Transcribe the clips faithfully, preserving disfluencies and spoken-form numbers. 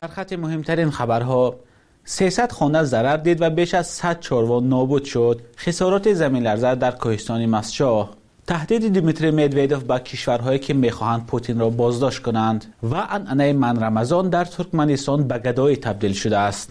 در خط مهمترین خبرها: سیصد خانه ضرر دید و بیش از صد چاروا نابود شد. خسارات زمین لرزه در کوهستان ماسچو. تهدید دیمیتری مدویدوف به کشورهایی که میخواهند پوتین را بازداشت کنند. و عنعنه من رمضان در ترکمنستان به گدایی تبدیل شده است.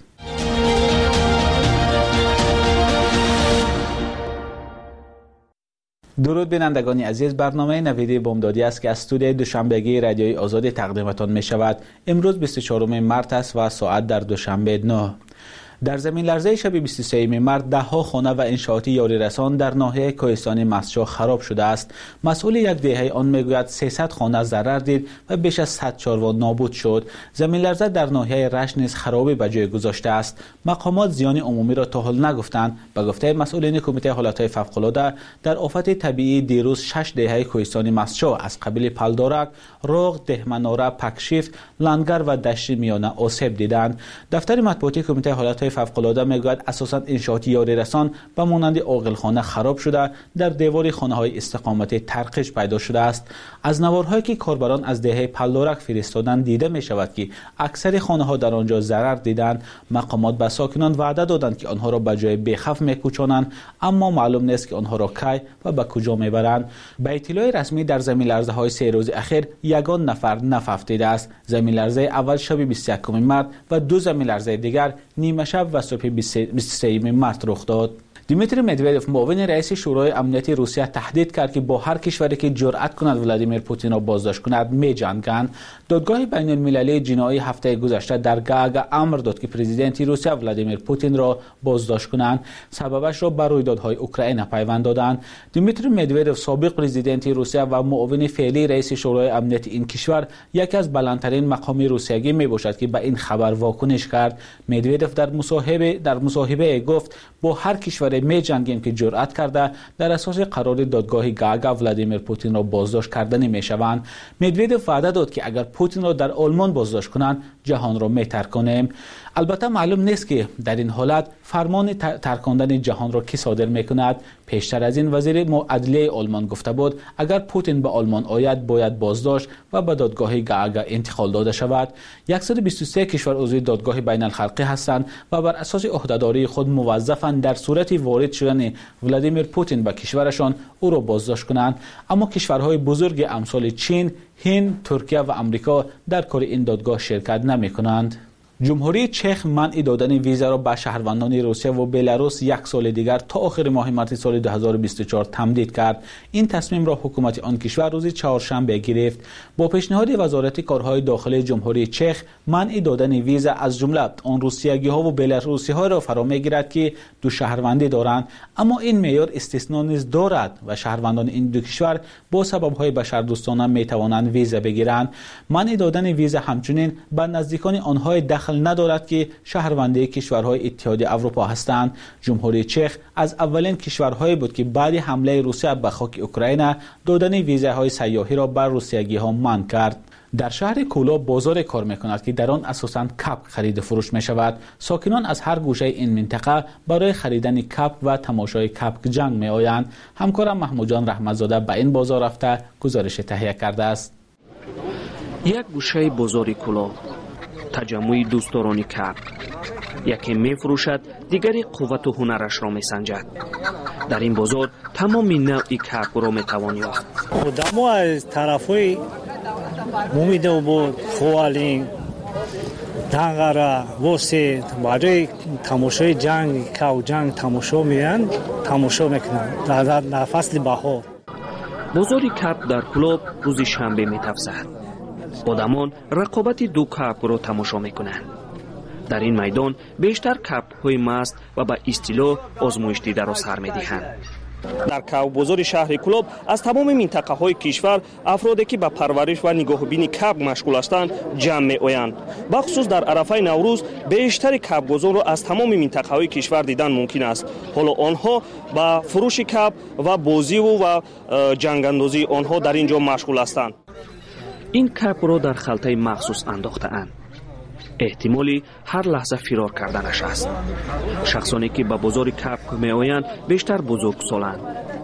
درود بینندگان عزیز، برنامه نویدی بامدادی است که از استودیوی دوشنبگی رادیوی آزادی تقدیمتان می شود. امروز بیست و چهارم مارس است و ساعت در دوشنبه نه. در زمین لرزه شب بیست و سوم مارس ده ها خانه و انشاءات یاری رسان در ناحیه کوهستان ماسچو خراب شده است. مسئول یک دهه آن میگوید سیصد خانه ضرر دید و بیش از صد چاروا نابود شد. زمین لرزه در ناحیه رشت نیز خرابی به جای گذاشته است. مقامات زیان عمومی را تا حال نگفتند. به گفته مسئولین کمیته حالات فوق‌العاده، در آفت طبیعی دیروز شش دهه کوهستان ماسچو از قبیل پلدارک، روغ، دهمناره، پکشیفت، لنگر و دشت میانه آسیب دیدند. دفتر مطبوعاتی کمیته حالات فوق‌العاده میگوید اساساً انشاءات یاری رسان به مانند عاقلخانه خراب شده، در دیوار خانه های استقامتی ترقش پیدا شده است. از نوارهایی که کاربران از دهه پلدارک فرستادن دیده می شود که اکثر خانه ها در آنجا ضرر دیدند. مقامات به ساکنان وعده دادند که آنها را به جای بیخف میکوچانند، اما معلوم نیست که آنها را کی و به کجا میبرند. به اطلاع رسمی در زمین لرزه های سه روز اخیر یگان نفر نفت افتاده است. زمین لرزه اول شب بیست و یکم مارس و دو زمین لرزه دیگر نیمه شب و صبح بیست و سوم مارس رخ داد. دیمیتری مدویدوف معاون رئیس شورای امنیتی روسیه تهدید کرد که با هر کشوری که جرأت کند ولادیمیر پوتین را بازداشت کند می جنگند. دادگاه بین المللی جنایی هفته گذشته در گاگا امر داد که پرزیدنت روسیه ولادیمیر پوتین را بازداشت کنند. سببش را به رویدادهای اوکراین پیوند دادند. دیمیتری مدویدوف سابق پرزیدنت روسیه و معاون فعلی رئیس شورای امنیتی این کشور یکی از بلندترین مقام روسیگی می باشد که به این خبر واکنش کرد. مدویدوف در مصاحبه در مصاحبه گفت با هر کشور می جنگیم که جرأت کرده در اساس قرار دادگاه گاگا ولادیمیر پوتین را بازداشت کردن می شوند. مدویدوف وعده داد که اگر پوتین را در آلمان بازداشت کنند جهان را می ترک کنیم. البته معلوم نیست که در این حالت فرمان ترکاندن جهان را کی صادر می کند. پیشتر از این وزیر عدلیه آلمان گفته بود اگر پوتین به آلمان آید باید بازداشت و به دادگاه گاگا انتقال داده شود. صد و بیست و سه کشور عضو دادگاه بین الخلقی هستند و بر اساس عهدهداری خود موظفند در صورت وارد شدن ولادیمیر پوتین به کشورشان او را بازداشت کنند. اما کشورهای بزرگ امثال چین، هند، ترکیه و آمریکا در کار این دادگاه شرکت نمی کنند. جمهوری چخ منع دادن ویزا را به شهروندان روسیه و بلاروس یک سال دیگر تا آخر ماه مارس سال دو هزار و بیست و چهار تمدید کرد. این تصمیم را حکومت آن کشور روز چهارشنبه گرفت. با پیشنهاد وزارت کارهای داخلی جمهوری چخ، منع دادن ویزا از جمله آن روسیگی ها و بلاروسی ها را فرا میگیرد که دو شهروندی دارند، اما این معیار استثنا نیز دارد و شهروندان این دو کشور با سبب های بشردوستانه می توانند ویزا بگیرند. منع دادن ویزا همچنین به نزدیکان آنها دخل ندارد که شهروندی کشورهای اتحادیه اروپا هستند. جمهوری چخ از اولین کشورهایی بود که بعد حمله روسیه به خاک اوکراین دادن ویزاهای سیاحی را بر روسیگی ها منع کرد. در شهر کولا بازار کار میکند که در آن اساساً کپ خرید و فروش می شود. ساکنان از هر گوشه این منطقه برای خریدن کپ و تماشای کپ جنگ می آیند. همکارم محمود جان رحمتزاده به این بازار رفته گزارش تهیه کرده است. یک گوشه بازار کولا، تجمع دوستداران کپ. یکی می فروشد، دیگری قوت و هنرش را می سنجد. در این بازار تمام نوعی کپ را می توان یافت. آدم‌ها از طرفای مومیده بود خوالین دنگره واسه برای تماشای جنگ کاو جنگ تماشا میان تماشا میکنن در در فصل بهار. بازار کپ در کلوب روز شنبه میتفزد. آدمان رقابت دو کپ را تماشا میکنند. در این میدان بیشتر کپ های مست و با استیلو آزمایش دیده را سر میدهند. در کاو بازار شهر کلوب از تمام منطقه های کشور افرادی که به پرورش و نگاهبینی کپ مشغول هستند جمع می آیند. بخصوص در عرفه نوروز بیشتر کپ بازار را از تمام منطقه های کشور دیدن ممکن است. حالا آنها با فروش کپ و بازی و جنگ اندازی آنها در اینجا مشغول هستند. این کپ را در خلطه مخصوص انداخته اند. احتمالی هر لحظه فرار کردنش است. شخصانی که به بازار کپ می آیند بیشتر بزرگ سالند.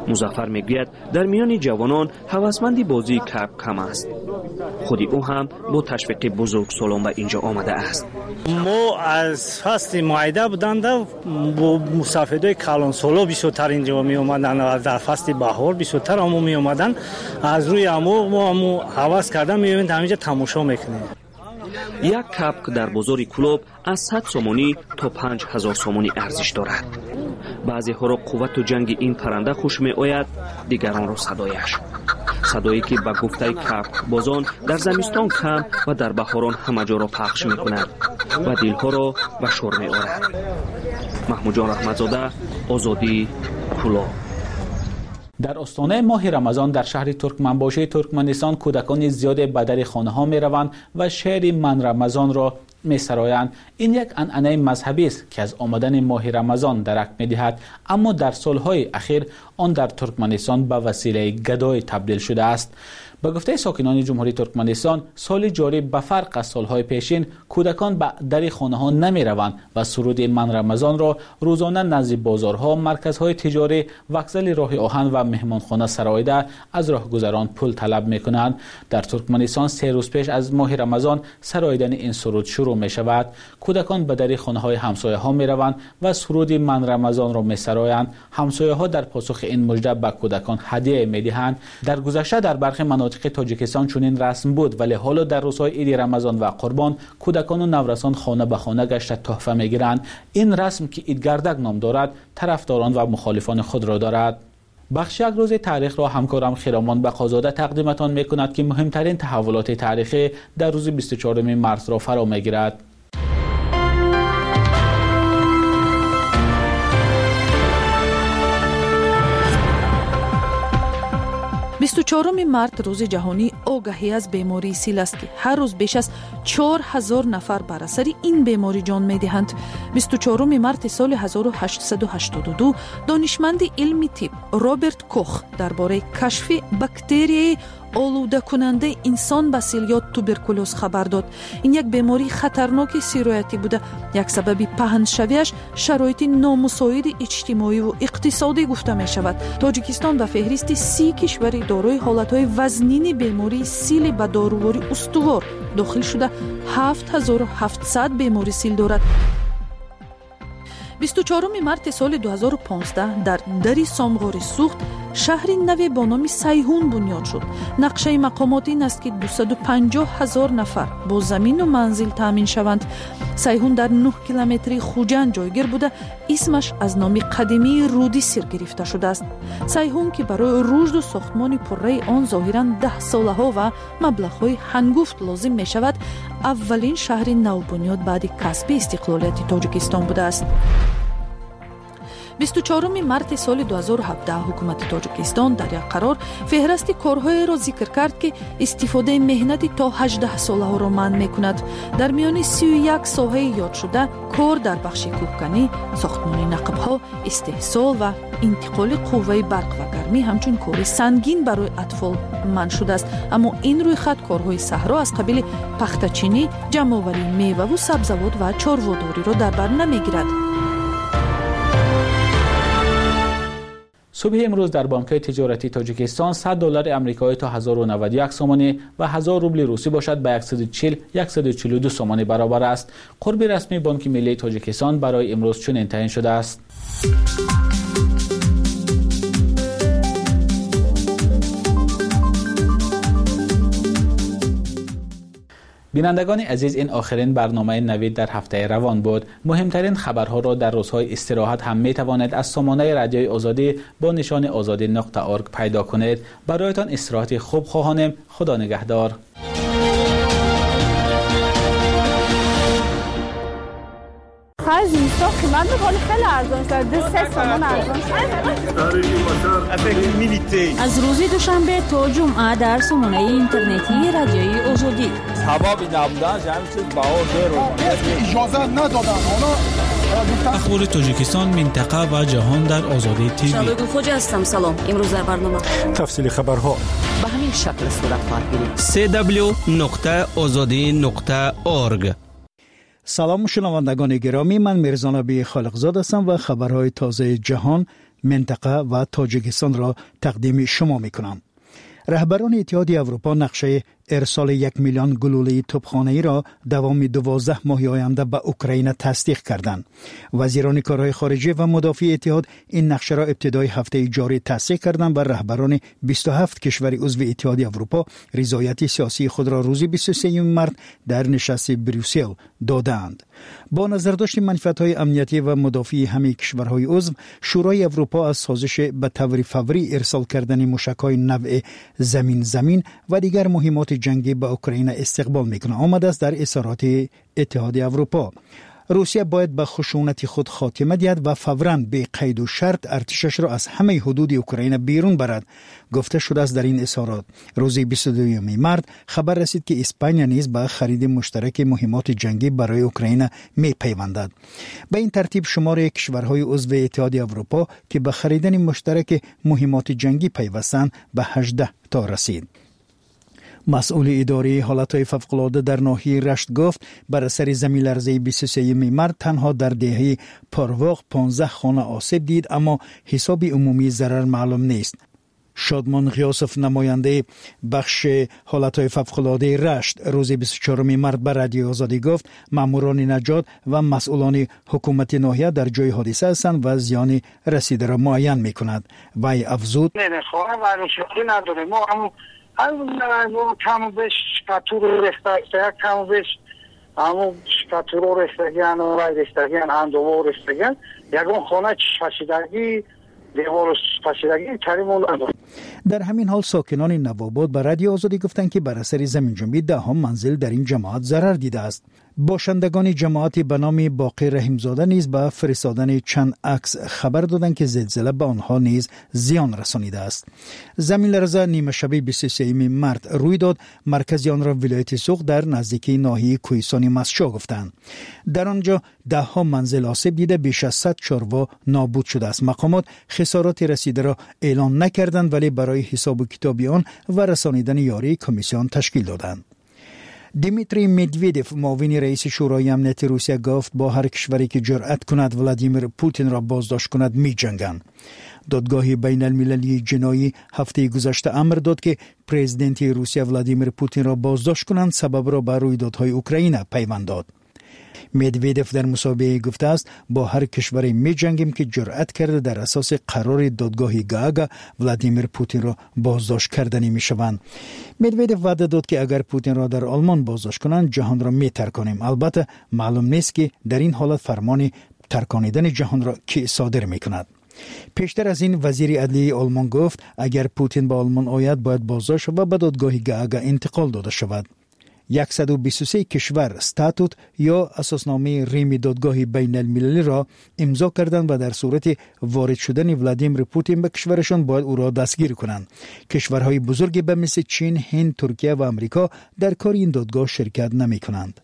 مظفر میگوید در میان جوانان هوسمند بازی کپ کم است. خودی او هم با تشویق بزرگ سالان به اینجا آمده است. ما از فصل معایده بودند با مسافرهای کلان سالا بیشتر اینجا می اومدن. در فصل بهار بیشتر همو می اومدن. از روی همو ما همو هوس کردن میبینید همینجا تماشا میکنیم. یک کپ در بازار کلوب از صد سومانی تا پنج هزار سومانی ارزش دارد. بعضی ها را قوت و جنگ این پرنده خوش می آید، دیگران را صدایش. صدایی که به گفته کپ بازان در زمستان کم و در بهاران همه جا را پخش می کند و دلها را به شور می آورد. محمود جان رحمتزاده، آزادی، کلوب. در آستانه ماه رمضان در شهر ترکمنباشه ترکمنستان کودکان زیاد به در خانه ها می روند و شعر من رمضان را می سرایند. این یک عنعنه مذهبی است که از آمدن ماه رمضان درک می دهد، اما در سالهای اخیر آن در ترکمنستان به وسیله گدای تبدیل شده است. به گفته ساکنان جمهوری ترکمنستان، سال جاری به فرق از سالهای پیشین کودکان به در خانه ها نمی روند و سرود من رمضان را روزانه نزد بازارها، مرکزهای تجاری، وکزل راه آهن و مهمانخانه سرایده از راهگذران پول طلب می کنند. در ترکمنستان سه روز پیش از ماه رمضان سراییدن این سرود شروع می شود. کودکان به در خانه های همسایه ها می روند و سرود من رمضان را می سرایند. همسایه ها در پاسخ این مژده به کودکان هدیه می دهند. در گذشته در برخی مناطق تاجیکستان چنین رسم بود، ولی حالا در روزهای عید رمضان و قربان کودکان و نورسان خانه به خانه گشته تحفه میگیرند. این رسم که عیدگردک نام دارد طرفداران و مخالفان خود را دارد. بخش یک روز تاریخ را همکارم خیرامان بقازاده تقدیمتان میکند که مهمترین تحولات تاریخی در روز بیست و چهارم مارس را فرا میگیرد. بیست و چهارم مارس روز جهانی آگاهی از بیماری سیل است که هر روز بیش از چهار هزار نفر بر اثر این بیماری جان می‌دهند. بیست و چهارم مارس سال هزار و هشتصد و هشتاد و دو دانشمند علمی طب رابرت کوخ درباره کشف باکتری آلوده کننده انسان به سیل یا توبرکولوز خبر داد. این یک بیماری خطرناک سیرایتی بوده. یک سبب پهن‌شویش شرایط نامساعد اجتماعی و اقتصادی گفته می شود. تاجیکستان به فهرست سی کشور دارای حالتهای وزنین بیماری سیل به داروواری استوار داخل شده هفت هزار و هفتصد بیماری سیل دارد. بیست و چهارم مارس سال دو هزار و پانزده در دری سامغار سوخت شهری نوی با نام سیهون بنیاد شد. نقشه مقامات این است که دویست و پنجاه هزار نفر با زمین و منزل تامین شوند. سیهون در نه کیلومتری خوجند جایگیر بوده. اسمش از نام قدیمی رودی سر گرفته شده است. سیهون که برای رشد و ساختمان پره آن ظاهراً ده ساله ها و مبلغ‌های هنگفت لازم می شود، اولین شهر نو بنیاد بعد کسب استقلالیت تاجیکستان بوده است. بیست و چهارم مارس سال دو هزار و هفده حکومت تاجیکستان در یک قرار فهرست کارهای را ذکر کرد که استفاده مهنت تا هجده ساله ها را منع می کند. در میان سی و یک ساحه یاد شده کار در بخش کوهکنی، ساختمان نقب‌ها، استحصال و انتقال قوه برق و گرمی همچون کار سنگین برای اطفال منع شده است. اما این روی خط کارهای صحرا از قبیل پخته‌چینی، جمع‌آوری میوه و سبزیجات و چارواداری را در بر نمیگیرد. صبح امروز در بانک‌های تجارتی تاجیکستان صد دلار آمریکایی تا هزار و نود و یک سومانی و هزار روبل روسی باشد به صد و چهل صد و چهل و دو سومانی برابر است. قرب رسمی بانک ملی تاجیکستان برای امروز چنین تعیین شده است. بینندگان عزیز، این آخرین برنامه نوید در هفته روان بود. مهمترین خبرها را در روزهای استراحت هم می توانید از سامانه رادیوی آزادی با نشان آزادی نقطه ارگ پیدا کنید. برایتان استراحت خوب خواهانیم. خدا نگهدار. خرج نیستا قیمت به حال خیلی ارزان شده. سه سامان ارزان شده. از روز دوشنبه تا جمعه در سامانه اینترنتی رادیوی آزادی. سبابی نبودن جمعی چیز بها زیر اجازه ندادن. اخبار تاجیکستان، منطقه و جهان در آزادی تیوی. شبگو خوجه هستم. سلام. امروز در برنامه تفصیل خبرها به همین شکل صورت خواهد گرفت. دبلیو دبلیو دبلیو نقطه آزادی نقطه ارگ. سلام شنوندگان گرامی، من میرزا نبی خالقزاد هستم و خبرهای تازه جهان، منطقه و تاجیکستان را تقدیم شما میکنم. رهبران اتحاد اروپا نقشه ارسال یک میلیون گلوله توپخانه‌ای را دوام دوازده ماه آینده به اوکراین تصدیق کردند. وزیران کارهای خارجه و مدافع اتحاد این نقشه را ابتدای هفته جاری تصدیق کردند و رهبران بیست و هفت کشور عضو اتحاد اروپا رضایت سیاسی خود را روز بیست و سوم مارس در نشست بروسل دادند. با نظرداشت منفعت‌های امنیتی و مدافعی همه کشورهای عضو، شورای اروپا از سازش به طور فوری ارسال کردن موشک‌های نوع زمین زمین و دیگر مهمات جنگی به اوکراین استقبال میکنه. آمده است در اظهارات اتحاد اروپا. روسیه باید به خشونت خود خاتمه دهد و فوراً به قید و شرط ارتشش را از همه حدود اوکراین بیرون برد، گفته شده است در این اظهارات. روز بیست و دوم مارس خبر رسید که اسپانیا نیز به خرید مشترک مهمات جنگی برای اوکراین می پیوندد. به این ترتیب شمار کشورهای عضو اتحاد اروپا که به خریدن مشترک مهمات جنگی پیوستند به هجده تا رسید. مسئول اداره حالتهای فوق‌العاده در ناحیه رشت گفت بر اثر زمین لرزه بیست و سوم مارس تنها در دهه پارواق پانزده خانه آسیب دید، اما حساب عمومی ضرر معلوم نیست. شادمان غیاسف، نماینده بخش حالتهای فوق‌العاده رشت، روز بیست و چهارم مارس به رادیو آزادی گفت ماموران نجات و مسئولان حکومت ناحیه در جای حادثه هستند و زیان رسیده را معاین می‌کند. وی افزود نداره ما هم همون کم بیش شکاتور رسته کم بیش همون شکاتور رستگیان و رای رستگیان اندوار رستگیان یکون خانه چشیدگی دیوار چشیدگی کریمون نداره. در همین حال ساکنان نوآباد به رادیو آزادی گفتند که بر اثر زمین جنبی ده ها منزل در این جماعت ضرر دیده است. باشندگان جماعتی به نام باقی رحیمزاده نیز با فرستادن چند عکس خبر دادند که زلزله به آنها نیز زیان رسانیده است. زمین لرزه نیمه شب بیست و سوم مارس روی داد. مرکز آن را ولایت سوق در نزدیکی ناحیه کوهستان مسچا گفتند. در آنجا ده ها منزل آسیب دیده، بیش از صد چاروا نابود شده است. مقامات خسارات رسیده را اعلان نکردند ولی برای حساب و کتاب آن و رسانیدن یاری کمیسیون تشکیل دادند. دیمیتری مدویدف، معاون رئیس شورای امنیت روسیه، گفت با هر کشوری که جرأت کند ولادیمیر پوتین را بازداشت کند می جنگند. دادگاه بین المللی جنایی هفته گذشته امر داد که پرزیدنت روسیه ولادیمیر پوتین را بازداشت کنند. سبب را بر رویدادهای اوکراین پیوند داد. مدویدف در مصاحبه گفته است با هر کشوری می جنگیم که جرأت کرده در اساس قرار دادگاه گاگا ولادیمیر پوتین را بازداشت کردنی می شوند. مدویدف وعده داد که اگر پوتین را در آلمان بازداشت کنند جهان را می ترکانیم. البته معلوم نیست که در این حالت فرمان ترکانیدن جهان را کی صادر می کند. پیشتر از این وزیر عدلیه آلمان گفت اگر پوتین به آلمان آید باید بازداشت و به دادگاه گاگا انتقال داده شود. صد و بیست و سه کشور استاتوت یا اساسنامه ریم دادگاه بین المللی را امضا کردند و در صورت وارد شدن ولادیمیر پوتین به کشورشان باید او را دستگیر کنند. کشورهای بزرگی به مثل چین، هند، ترکیه و امریکا در کار این دادگاه شرکت نمی کنند.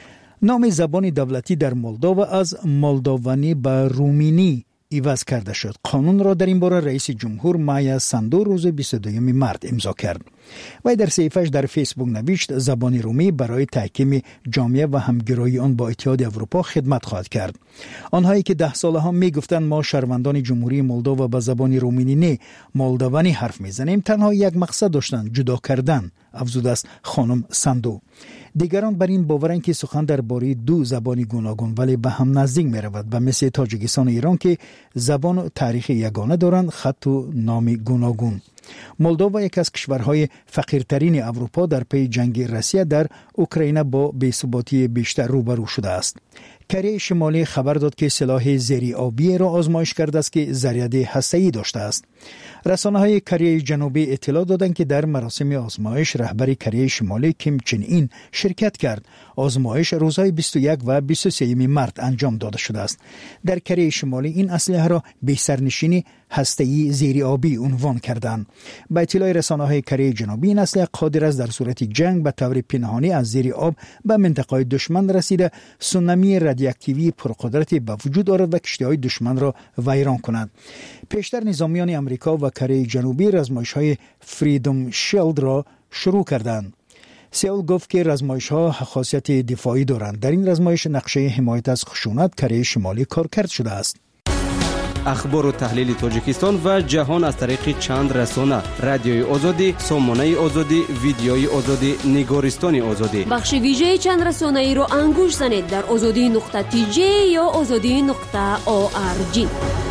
نام زبان دولتی در مولداوا از مولداوانی به رومینی عوض کرده شد. قانون را در این باره رئیس جمهور مایا ساندو روز بیست و دوم مارس امضا کرد. و در صفحه‌اش در فیسبوک نوشت زبان رومی برای تحکیم جامعه و همگرایی آن با اتحاد اروپا خدمت خواهد کرد. آنهایی که ده ساله ها می گفتند ما شهروندان جمهوری مولداوا با زبان رومینی نه مولداوانی حرف میزنیم تنها یک مقصد داشتند، جدا کردن، افزوده است خانم ساندو. دیگران بر این باورند که سخن درباره دو زبان گوناگون ولی به هم نزدیک می رود و مثل تاجیکستان و ایران که زبان و تاریخ یگانه دارند، خط و نام گوناگون. مولداوا یک از کشورهای فقیرترین اروپا در پی جنگ روسیه در اوکراین با بی‌ثباتی بیشتر روبرو شده است. کره شمالی خبر داد که سلاح زیر آبی را آزمایش کرده است که ضریت هسته‌ای داشته است. رسانه‌های کره جنوبی اطلاع دادند که در مراسم آزمایش رهبر کره شمالی کیم چن این شرکت کرد. آزمایش روزهای بیست و یک و بیست و سه مارس انجام داده شده است. در کره شمالی این اسلحه را به سرنشینی هسته‌ای زیر آبی عنوان کردند. با اطلاع رسانه‌های کره جنوبی این اسلحه قادر است در صورت جنگ به طور پنهانی از زیر آب به منطقه دشمن رسیده سونامی رادیواکتیوی پرقدرت به وجود آورد و کشتی‌های دشمن را ویران کند. پیشتر نظامیان امریکا و کره جنوبی آزمایش‌های فریدم شیلد را شروع کردند. سئول گفت که رزمایش‌ها خاصیت دفاعی دارند. در این رزمایش نقشه حمایت از خشونت کره شمالی کارکرد شده است. اخبار و تحلیل تاجیکستان و جهان از طریق چند رسانه: رادیوی آزادی، سامانه آزادی، ویدیوی آزادی، نگارستان آزادی. بخش ویژه چند رسانه ای را انگوش زنید در آزادی نقطه تی جی یا آزادی نقطه او آر جی.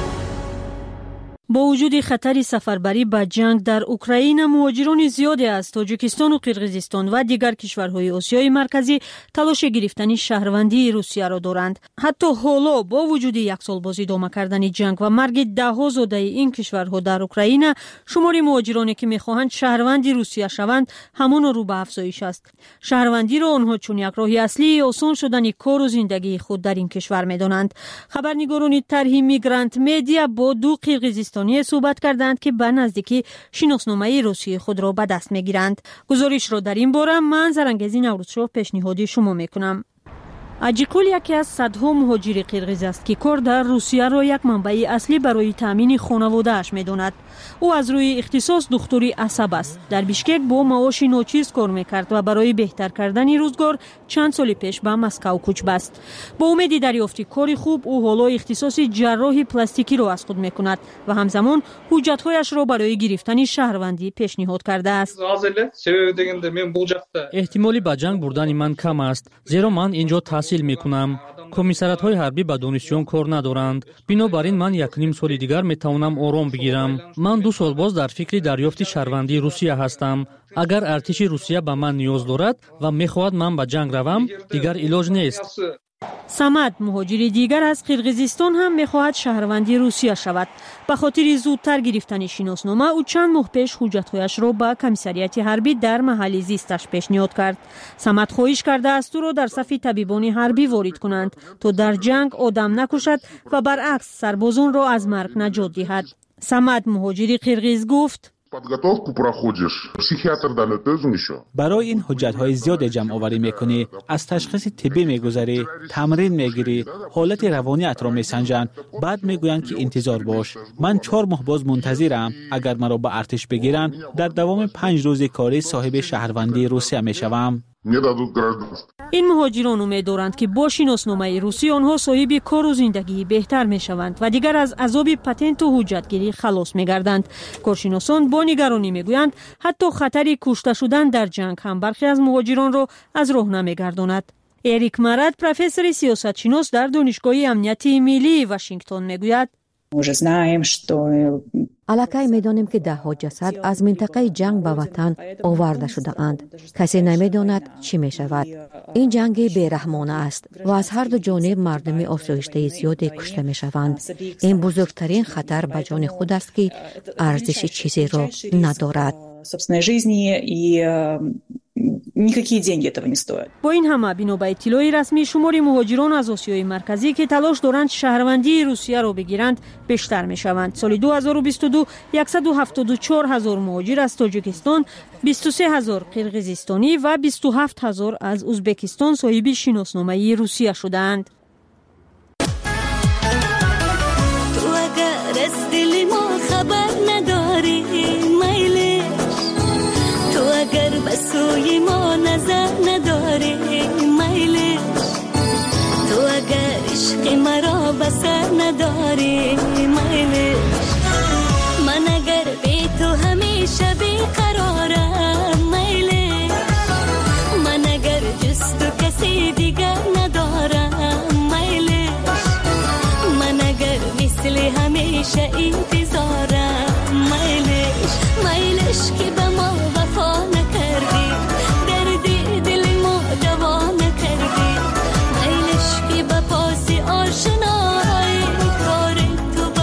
با وجود خطر سفربری به جنگ در اوکراین، مهاجران زیادی از تاجیکستان و قرقیزستان و دیگر کشورهای آسیای مرکزی تلاش گرفتن شهروندی روسیه را دارند. حتی حالا با وجود یک سال باز ادامه کردن جنگ و مرگ ده ها زاده این کشورها در اوکراین، شمار مهاجرانی که میخواهند شهروندی روسیه شوند همان رو به افزایش است. شهروندی را آنها چون یک راه اصلی آسان شدن کار و زندگی خود در این کشور میدانند. خبرنگاران طرح میگرانت مدیا با دو قرقیزستان صحبت کردند که به نزدیکی شناسنامه روسیه خود را به دست میگیرند. گزارش را در این باره من زرنگزی نوروزشاه پیشنهادی شما میکنم. اجیکول یکی از صدها مهاجر قرقیز است که کار در روسیه را یک منبع اصلی برای تامین خانواده اش میداند. او از روی اختصاص دکتری عصب است. در بیشکک با معاش ناچیز کار میکرد و برای بهتر کردن روزگار چند سال پیش به مسکو کوچ بست. با امید دریافت کاری خوب، او حالا اختصاص جراح پلاستیکی را از خود میکند و همزمان حجت‌هایش را برای گرفتن شهروندی پیشنهاد کرده است. احتمالی به جنگ بردن من کم است، زیرا من اینجا تحصیل میکنم. کمیساریات‌های حربی با دانشجویان کار ندارند. بنابراین من یک نیم سال دیگر میتوانم آرام بگیرم. من دو سال باز در فکر دریافت شهروندی روسیه هستم. اگر ارتش روسیه به من نیاز دارد و میخواهد من به جنگ روم، دیگر علاج نیست. سمد، مهاجر دیگر از قرقیزستان، هم میخواهد شهروندی روسیه شود. به خاطر زودتر گرفتن شناسنامه، او چند ماه پیش حجت‌هایش را به کمیساریات حربی در محل زیستش پیشنهاد کرد. سمد خواهش کرده است او را در صف طبیبان حربی وارد کنند تا در جنگ آدم نکشد و برعکس سربازان را از مرگ نجات دهد. سمد، مهاجر قرقیز، گفت: برای این حجت‌های زیاد جمع آوری میکنی، از تشخیص طبی میگذری، تمرین میگیری، حالت روانیت را میسنجند، بعد میگویند که انتظار باش. من چهار ماه باز منتظرم. اگر مرا به ارتش بگیرن، در دوام پنج روز کاری صاحب شهروندی روسیه میشوم. این مهاجران امید دارند که با شناسنامه روسی آنها صاحب کار و زندگی بهتر میشوند و دیگر از عذاب پتنت و حجتگیری خلاص میگردند. کارشناسان با نگرانی میگویند حتی خطر کشته شدن در جنگ هم برخی از مهاجران را از راه نمیگرداند. اریک مراد، پروفسور سیاست شناس در دانشگاه امنیتی ملی واشنگتن، میگوید: الکی میدانیم که ده ها جسد از منطقه جنگ به وطن آورده شده اند. کسی نمیداند چی می شود. این جنگ بیرحمانه است و از هر دو جانب مردم افزایشته زیادی کشته می شوند. این بزرگترین خطر به جان خود است که ارزش چیزی را ندارد. با این همه بنا به اطلاع رسمی، شمار مهاجران از آسیای مرکزی که تلاش دارند شهروندی روسیه را بگیرند بیشتر می شوند. سال دو هزار و بیست و دو صد و هفتاد و چهار هزار مهاجر از تاجیکستان، بیست و سه هزار قرقیزستانی و بیست و هفت هزار از ازبکستان صاحب شناسنامه روسیه شدند. تو اگر از دل ما خبر نداری میلش، تو اگر بسوی ما نظر نداری میلش، تو اگر عشق مرا بسر نداری میلش، من اگر بی تو همیشه بیقرارم میلش، من اگر جز تو کسی دیگر ندارم میلش، من اگر مثل همیشه انتظارم میلش، میلش که به ما وفا نکردی، دردی دل ما دوا نکردی، میلش که به پاس آشنایی کار تو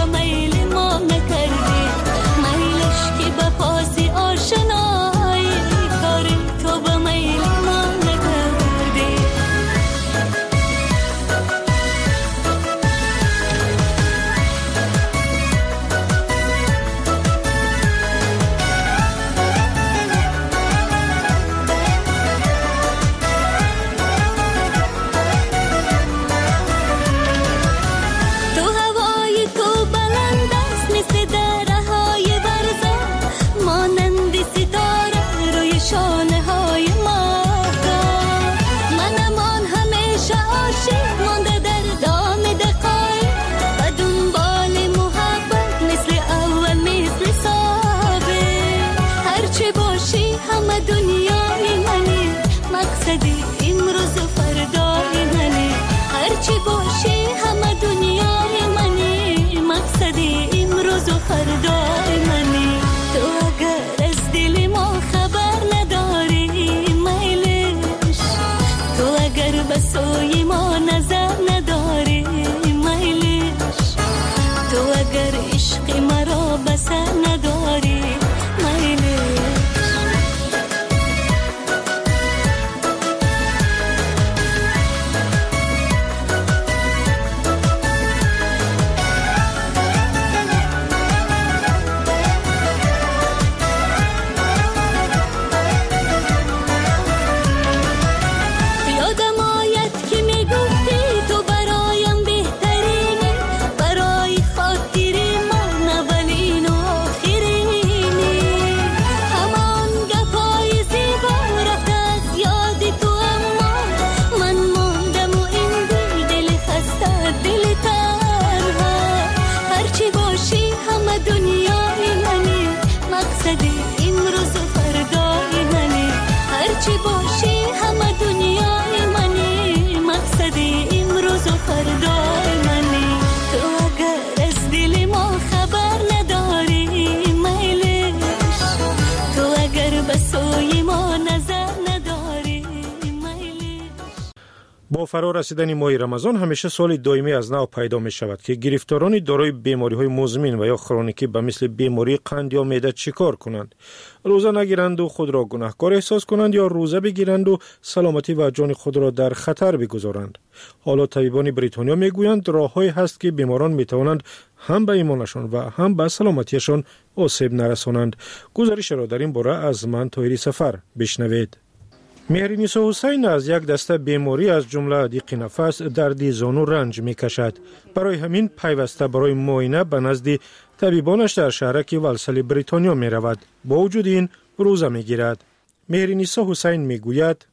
با فرا رسیدن ماه رمضان همیشه سال دائمی از نو پیدا می شود که گرفتاران دارای بیماری های مزمن و یا کرونیکی به مثل بیماری قند یا معده چیکار کنند؟ روزه نگیرند و خود را گناهکار احساس کنند یا روزه بگیرند و سلامتی و جان خود را در خطر بگذارند؟ حالا طبیبان بریتانیا میگویند راههایی هست که بیماران می توانند هم به ایمانشان و هم به سلامتیشان آسیب نرسانند. گزارش را در این باره از من طاهری سفر بشنوید. مهرنیسا حسین از یک دسته بیماری از جمله دیق نفس، درد زانو رنج می کشد. برای همین پیوسته برای معاینه به نزد طبیبانش در شهرک ولسلی بریتانیا می رود. با وجود این روزه می گیرد. مهرنیسا حسین می گوید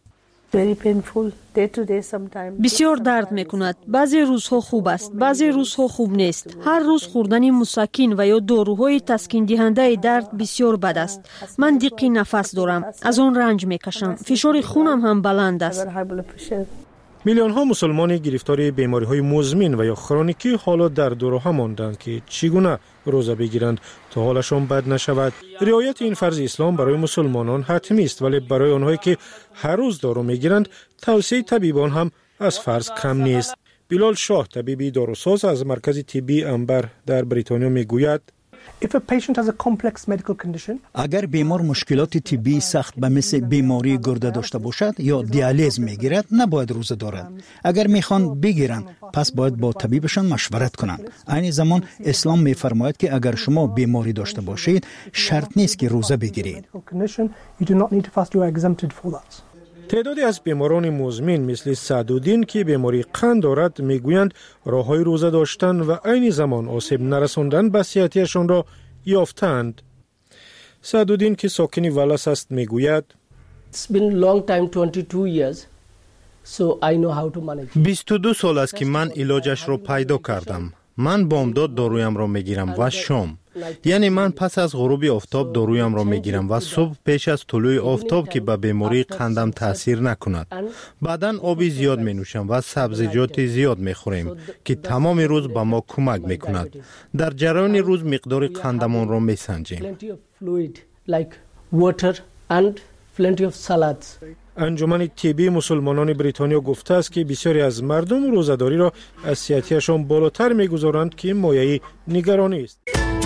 بسیار درد می کند. بعضی روزها خوب است، بعضی روزها خوب نیست. هر روز خوردن مسکن و یا داروهای تسکین دهنده درد بسیار بد است. من دیق نفس دارم، از آن رنج می کشم. فشار خونم هم بلند است. میلیون ها مسلمان گرفتار بیماری های مزمن و یا کرونیکی حالا در دوره ماندند که چگونه روزه بگیرند تا حالشان بد نشود. رعایت این فرض اسلام برای مسلمانان حتمی است، ولی برای آنهایی که هر روز دارو میگیرند توصیه طبیبان هم از فرض کم نیست. بلال شاه، طبیبی داروساز از مرکز طبی انبر در بریتانیا میگوید اگر بیمار مشکلات طبی سخت به مثل بیماری گرده داشته باشد یا دیالیز میگیرد نباید روزه دارد. اگر میخوان بگیرند پس باید با طبیبشان مشورت کنند. عین زمان اسلام میفرماید که اگر شما بیماری داشته باشید شرط نیست که روزه بگیرید. تعدادی از بیماران مزمن مثل سعدالدین که بیماری قند دارد میگویند راههای روزه داشتن و عین زمان آسیب نرساندن به صحتشان را یافتند. سعدالدین که ساکن ولس است میگوید بیست و دو سال است که من علاجش را پیدا کردم. من بامداد دارویم را میگیرم و شام. یعنی من پس از غروب آفتاب دارویم را میگیرم و صبح پیش از طلوع آفتاب که به بیماری قندم تاثیر نکند. بعداً آبی زیاد می نوشم و سبزیجات زیاد می خوریم که تمام روز به ما کمک می کند. در جریان روز مقدار قندمان را می سنجیم. انجمن طبی مسلمانان بریتانیا گفته است که بسیاری از مردم روزه‌داری را از صحتشان بالاتر می‌گذارند که مایه نگرانی است.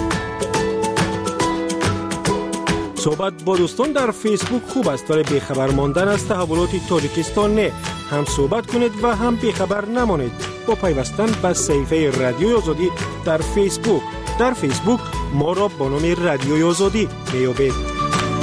صحبت با دوستان در فیسبوک خوب است، ولی بیخبر ماندن از تحولات تاجیکستان نه. هم صحبت کنید و هم بیخبر نمانید با پیوستن به صفحه رادیوی آزادی در فیسبوک. در فیسبوک ما را با نام رادیوی آزادی میابید.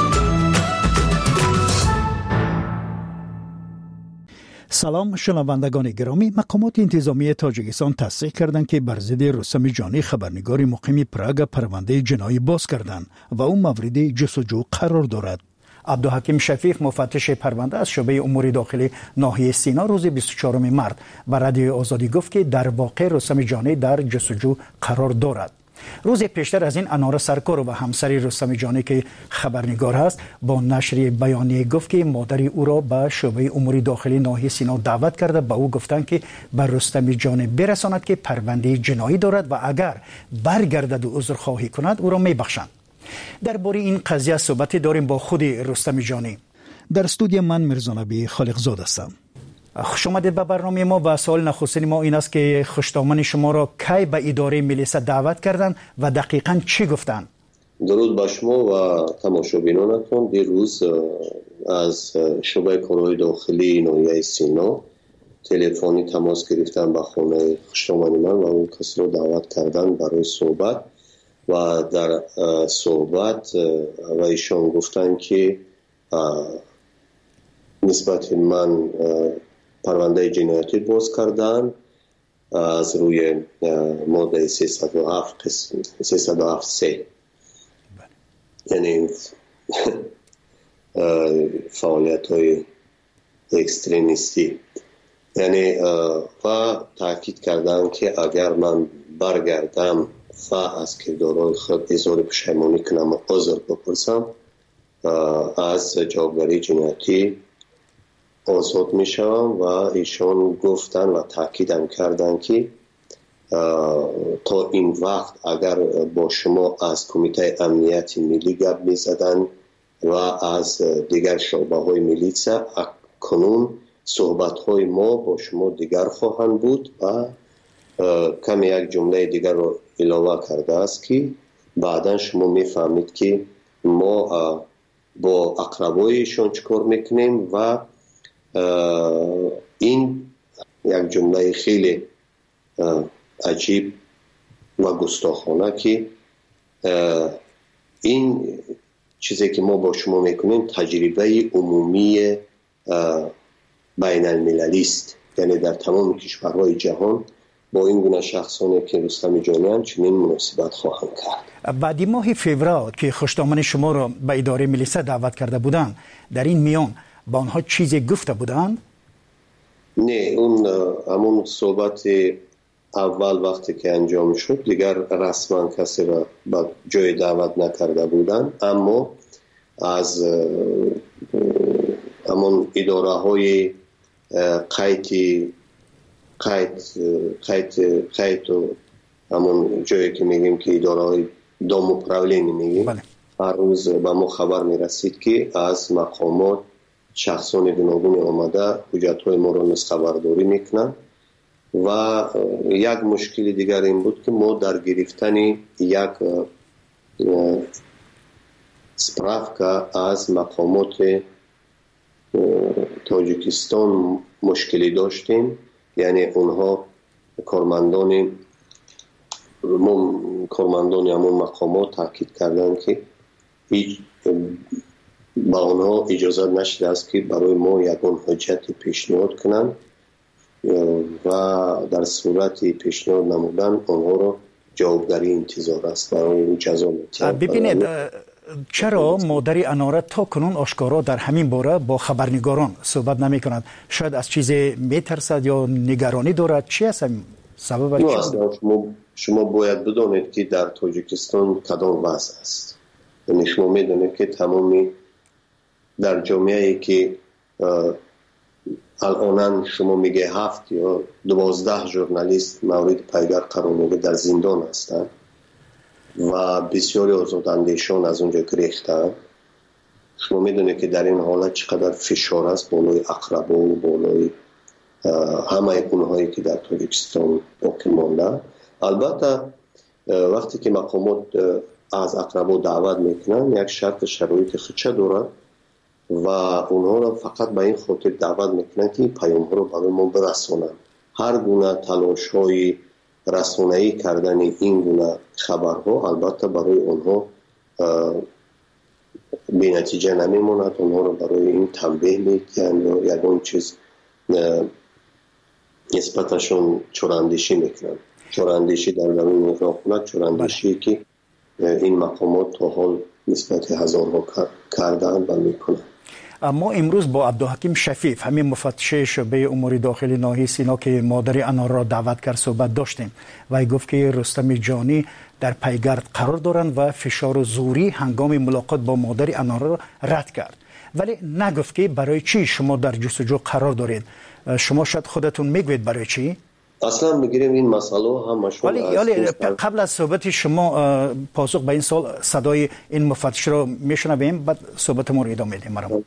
سلام شنوندگان گرامی. مقامات انتظامی تاجیکستان تصدیق کردند که بر ضد رستم جانی خبرنگار مقیم پراگ پرونده جنایی باز کردند و او مورد جستجو قرار دارد. عبدالحکیم شفیق مفتش پرونده از شعبه امور داخلی ناحیه سینا روز بیست و چهارم مارس به رادیوی آزادی گفت که در واقع رستم جانی در جستجو قرار دارد. روز پیشتر از این انار سرکار و همسر رستم جانی که خبرنگار است با نشر بیانیه گفت که مادر او را به شعبه امور داخلی ناحیه سینا دعوت کرده. به او گفتند که به رستم جانی برساند که پرونده جنایی دارد و اگر برگردد و عذرخواهی کند او را میبخشند. درباره این قضیه صحبت داریم با خود رستم جانی. در استودیو من میرزانبی خالقزاده هستم. خوش آمدید به برنامه ما و سوال نخستین ما این است که خوشتامن شما را کی به اداره ملیسا دعوت کردند و دقیقاً چی گفتند؟ درود بر شما و تماشابینانتون. دیروز از شعبه کارهای داخلی ناحیه سینا تلفنی تماس گرفتن به خانه خوشتامن من و اون کسی را دعوت کردن برای صحبت و در صحبت و ایشان گفتن که نسبت من پرونده جنایتی باز کردن از روی ماده سیصد و هفت سیصد و هفت سه، یعنی فعالیت های اکستریمیستی، یعنی و تاکید کردن که اگر من برگردم و از کردارهای خود اظهار پشیمانی کنم و عذر بپرسم از جوابداری جنایتی آزاد می شوم. و ایشان گفتن و تاکیدم کردن که تا این وقت اگر با شما از کمیته امنیت ملی گپ می زدن و از دیگر شعبه های میلیسا کنون صحبت‌های ما با شما دیگر خواهند بود و کمی یک جمله دیگر رو علاوه کرده است که بعدا شما میفهمید که ما با اقربایشان چکار میکنیم و این یک جمله خیلی عجیب و گستاخانه که این چیزی که ما با شما میکنیم تجربه عمومی بین المللی است، یعنی در تمام کشورهای جهان با این گونه شخصانی که رستم جانیان چنین مناسبت خواهند کرد. بعد ماه فوریه که خوشدامن شما را به اداره ملیسا دعوت کرده بودند، در این میان با آنها چیزی گفته بودند؟ نه، اون همون صحبت اول وقتی که انجام شد دیگر رسما کسی را به جای دعوت نکرده بودند، اما از همون اداره های قید قید قید قید و همون جایی که میگیم که اداره های دام اپراولینی میگیم بله. هر روز به ما خبر میرسید که از مقامات شخصان گوناگون آمده حجت های ما را نسخبرداری میکنن و یک مشکل دیگر این بود که ما در گرفتن یک سپرافکا از مقامات تاجیکستان مشکلی داشتیم، یعنی اونها کارمندان کارمندان همون مقامات تاکید کردن که هیچ با اونها اجازه نشده است که برای ما یکون حجت پیشنهاد کنند و در صورت پیشنهاد نمودن اونها را جوابداری انتظار است برای این جزا. ببینید چرا مادر اناره تا کنون آشکارا در همین باره با خبرنگاران صحبت نمی کند؟ شاید از چیزی می ترسد یا نگرانی دارد؟ چی است سبب؟ نه اصلا شما, شما باید بدانید که در تاجیکستان کدام وضع است. یعنی شما می دانید که تمامی در جامعه‌ای که الان شما میگه هفت یا دوازده ژورنالیست مورد پیگر قرار میگه در زندان هستند و بسیاری آزاداندیشان از اونجا گریختند. شما میدونید که در این حالت چقدر فشار است بالای اقربا و بالای همه اونهایی که در تاجیکستان باقی مانده. البته وقتی که مقامات از اقربا دعوت میکنن یک شرط شرایط خودشه دارد و اونها را فقط به این خاطر دعوت میکنن که این پیام ها رو برای ما برسونن. هر گونه تلاش های رسانه‌ای کردن این گونه خبرها البته برای اونها بی نتیجه نمیموند، اونها رو برای این تنبیه میکنن یا یکون چیز نسبتشون چوراندیشی میکنن. چوراندیشی در زمین راهنمایی چوراندیشی که این مقامات تا حال نسبت هزارها کردن و میکنن. ما امروز با عبدالحکیم شفیف همین مفتش شعبه امور داخلی ناحیه سینا که مادر انار را دعوت کرد صحبت داشتیم و ای گفت که رستم جانی در پیگرد قرار دارند و فشار و زوری هنگام ملاقات با مادر انار را رد کرد، ولی نگفت که برای چی شما در جستجو قرار دارید. شما شاید خودتون میگوید برای چی؟ اصلا میگیریم این مسئله هم مشغول ولی ولی قبل از صحبت شما پاسخ به این سوال صدای این مفتش رو میشنویم، بعد صحبت ما رو ادامه میدیم. مرحبا.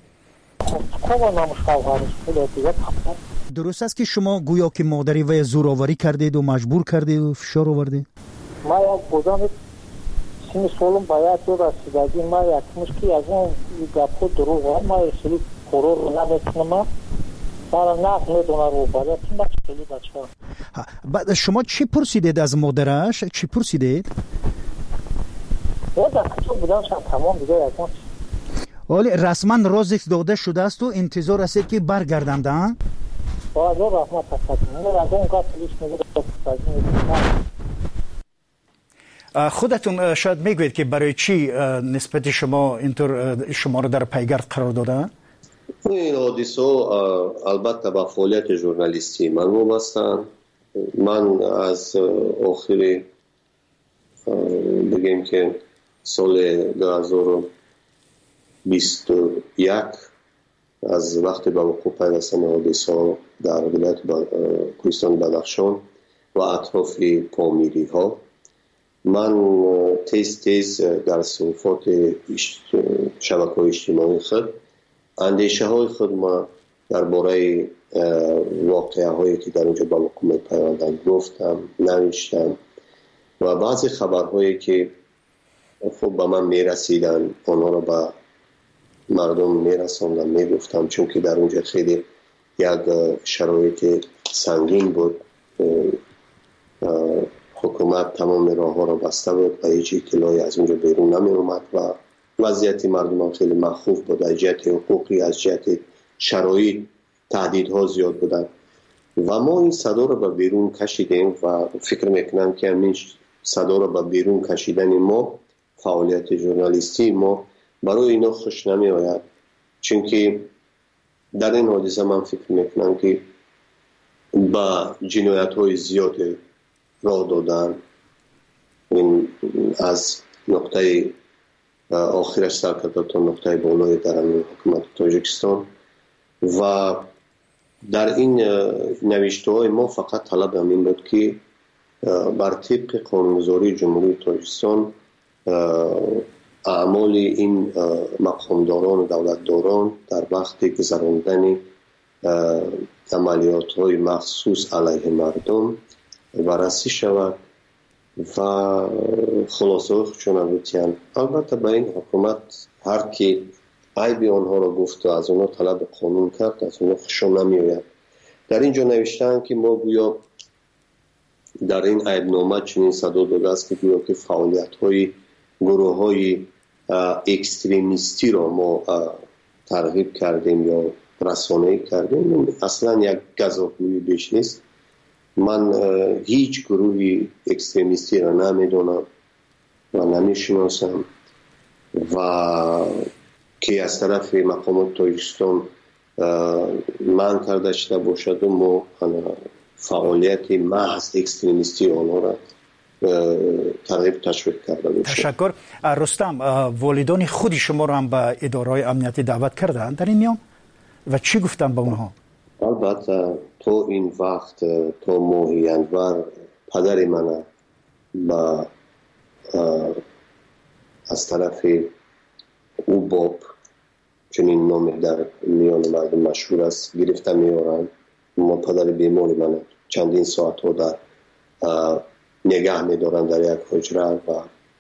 درست است که شما گویا که مادری و زورآوری کردید و مجبور کردید و فشار آوردید؟ ما یک بودم سیم سالم باید رو رسیدگی ما یک مشکی از اون گپو دروغ ما یه سری قرار رو نمیتونم برای نقل میدونه رو باید این بچه خیلی بچه ها. بعد شما چی پرسیدید از مادرش؟ چی پرسیدید؟ یا در کجا بودم شد تمام دیگه یک مشکی ولی رسما رازش داده شده است و انتظار است که برگردند. با از رحمت هستم از اون کار پلیس میگه. خودتون شاید میگوید که برای چی نسبت شما اینطور شما رو در پیگرد قرار دادن؟ این حادثه البته با فعالیت ژورنالیستی من وابسته‌اند. من از آخر بگیم که سال دو هزار و بیست و یک از وقتی به وقوع پیوستن حادثه در ولایت کوهستان بدخشان و اطراف پامیری ها من تیز تیز در صحفات شبکه‌های اجتماعی خود اندیشه های خود ما درباره واقعه هایی که در اونجا با حکومت پیوندن گفتم، نوشتم و بعضی خبرهایی که خب به من میرسیدن آنها رو به مردم میرساندم، میگفتم، چون که در اونجا خیلی یک شرایط سنگین بود. حکومت تمام راه ها رو بسته بود و هیچ اطلاعی از اونجا بیرون نمی اومد و وضعیت مردم هم خیلی مخوف بود. از جهت حقوقی، از جهت شرایط تهدیدها زیاد بودن و ما این صدا رو به بیرون کشیدیم و فکر میکنم که همین صدا رو به بیرون کشیدن ما، فعالیت ژورنالیستی ما، برای اینا خوش نمی آید، چون که در این حادثه من فکر میکنم که با جنایت های زیاد راه دادن. این از نقطه آخرش سر کرده تا نقطه بالای در حکومت تاجیکستان و در این نوشته های ما فقط طلب همین بود که بر طبق قانونگذاری جمهوری تاجیکستان اعمال این مقامداران و دولتداران در وقت گذراندن عملیات های مخصوص علیه مردم بررسی شود و خلاصه خودشون بتیان. البته به این حکومت هر کی عیب آنها را گفت و از آنها طلب قانون کرد، از آنها خوششون نمیآید. در اینجا نوشتن که ما گویا در این عیب نامه چنین صدا داده است که گویا که فعالیت های گروه های اکستریمیستی را ما ترغیب کردیم یا رسانه‌ای کردیم. اصلا یک گزافگویی بیش نیست. من هیچ گروهی اکستریمیستی را نمیدونم و نمیشناسم و که از طرف مقامات تاجیکستان من کرده شده باشد و ما فعالیت محض اکستریمیستی آنها را ترغیب تشویق کرده باشد. تشکر. رستم، والدان خود شما را هم به اداره‌های امنیتی دعوت کردند در این میان و چی گفتن به اونها؟ البته تو این وقت تو ماهی انور پدر من با از طرف او باب، چنین نام در میان مردم مشهور است، گرفته میارن. ما پدر بیمار من چندین ساعت ها در نگه میدارن در یک حجره و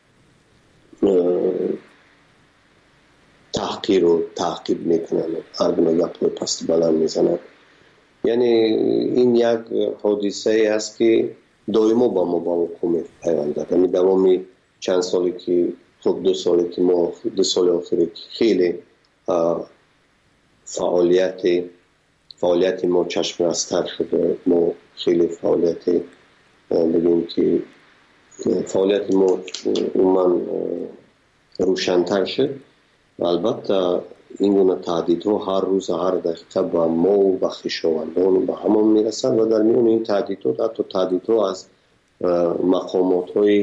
تحقیر و تعقیب میکنن، هر گونه گپ‌های پست بلند میزنن. یعنی این یک حادثه است که دائما با ما با حکومت پیوند داره. دوامی چند سالی که خب دو سالی که ما دو سال آخری خیلی فعالیت فعالیت ما چشم راستر شده. ما خیلی فعالیت بگیم که فعالیت ما من روشن‌تر شد. البته این گونه تهدیدها هر روز هر دقیقه با ما و با خویشاوندان به همان میرسند و در میان این تهدیدها حتی تهدیدها از مقامات های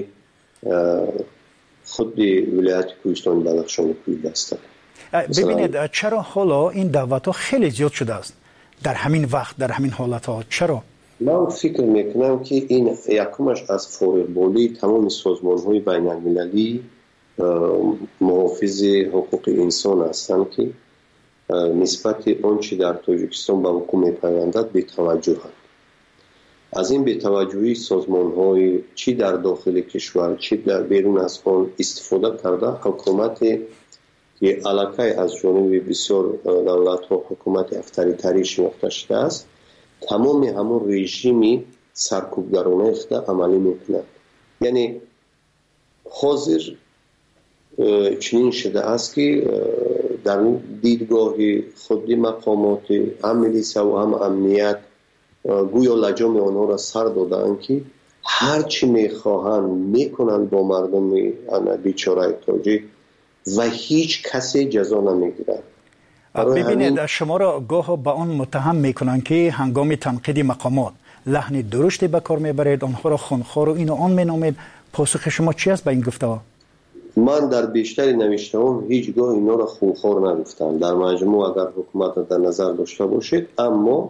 خود ولایت کوهستان بدخشان کوهی هستند. ببینید چرا حالا این دعوت ها خیلی زیاد شده است در همین وقت، در همین حالت ها؟ چرا؟ من فکر میکنم که این یکمش از فارغبالی تمام سازمان های بین المللی محافظ حقوق انسان هستند که نسبت آنچه در تاجیکستان به حکومت پیوندد بی توجه هستند. از این بی توجهی سازمان های چی در داخل کشور چی در بیرون از آن استفاده کرده حکومت که علاقه از جانب بسیار دولت ها حکومت افطاری‌تری شناخته شده است، تمام همون رژیمی سرکوبگرانه اخته عملی میکنند. یعنی حاضر چنین شده است که در دیدگاه خودی مقامات هم ملیسه و هم امنیت گویا لجام آنها را سر دادن که هر چی میخواهند میکنند با مردم بیچاره تاجیک و هیچ کسی جزا نمیگیرند. ببینید شما را گاه با آن متهم میکنند که هنگام تنقید مقامات لحن درشتی به کار میبرید، آنها را خونخوار و این و آن مینامید. پاسخ شما چی است به این گفته ها؟ من در بیشتر نوشته هم هیچگاه اینا را خونخوار نگفتم. در مجموع اگر حکومت را در نظر داشته باشید، اما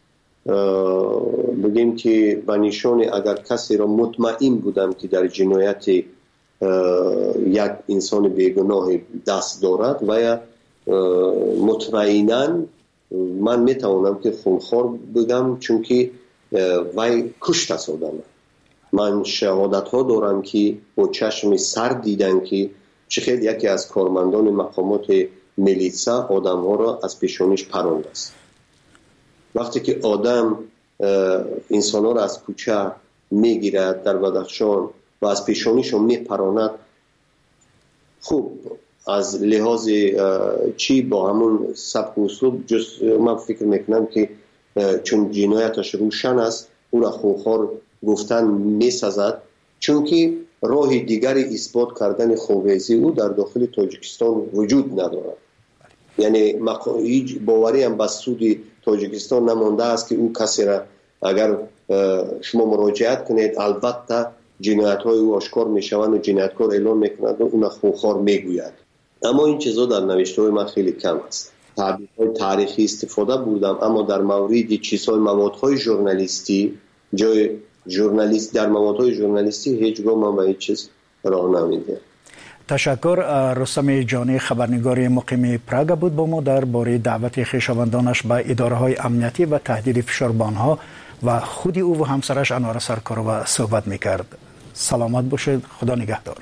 بگیم که به نشان اگر کسی را مطمئن بودم که در جنایت یک انسان بیگناه دست دارد و یا مطمئناً من میتوانم که خونخوار بگم، چون که وی کشته شدن. من شهادت ها دارم که با چشم سر دیدن که چقدر یکی از کارمندان مقامات میلیسا آدم ها را از پیشانیش پراند است. وقتی که آدم انسان ها را از کوچه میگیرد در بدخشان و از پیشانیشون میپراند، خوب از لحاظ چی با همون سبک و اسلوب، جز من فکر میکنم که چون جنایتش روشن است او را خونخوار گفتن میسازد، چون که راه دیگری اثبات کردن خونریزی او در داخل تاجیکستان وجود ندارد. یعنی هیچ باوری هم به سود تاجیکستان نمانده است که او کسی را اگر شما مراجعت کنید البته جنایت های او آشکار می شوند و جنایتکار اعلام میکند و اون خونخوار میگوید. اما این چیزا در نوشته های من خیلی کم است. تعبیرهای تاریخی استفاده بودم، اما در مورد چیزهای موادهای ژورنالیستی، جای ژورنالیست در موادهای ژورنالیستی هیچگاه من به هیچ چیز راه نمیده. تشکر. رستم جانی خبرنگار مقیم پراگ بود با ما درباره دعوت خویشاوندانش به اداره های امنیتی و تهدید فشار به آنها و خودی او و همسرش انوار سرکارова صحبت میکرد. سلامت باشید. خدا نگهدار.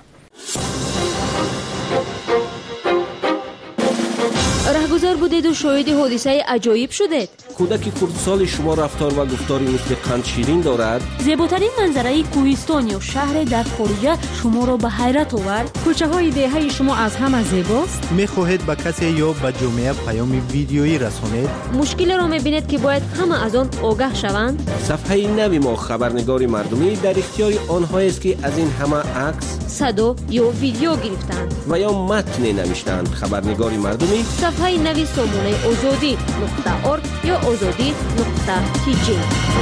رهگذر بودید و شاهد حادثه عجایب شدید. کودک کردسال شما رفتار و گفتاری مثل قند شیرین دارد. زیباترین منظره کوهستان یا شهر در خارجه شما را به حیرت آورد. کوچه های دهه شما از همه زیباست. میخواهید به کسی یا به جامعه پیام ویدیویی رسانید؟ مشکل را میبینید که باید همه از آن آگاه شوند. صفحه نوی ما خبرنگار مردمی در اختیار آنها است که از این همه عکس، صدا یا ویدیو گرفتند و یا متن نوشتند. خبرنگار مردمی صفحه نوی سامانه آزادی نقطه ارگ یا آزادی نقطه تی جی.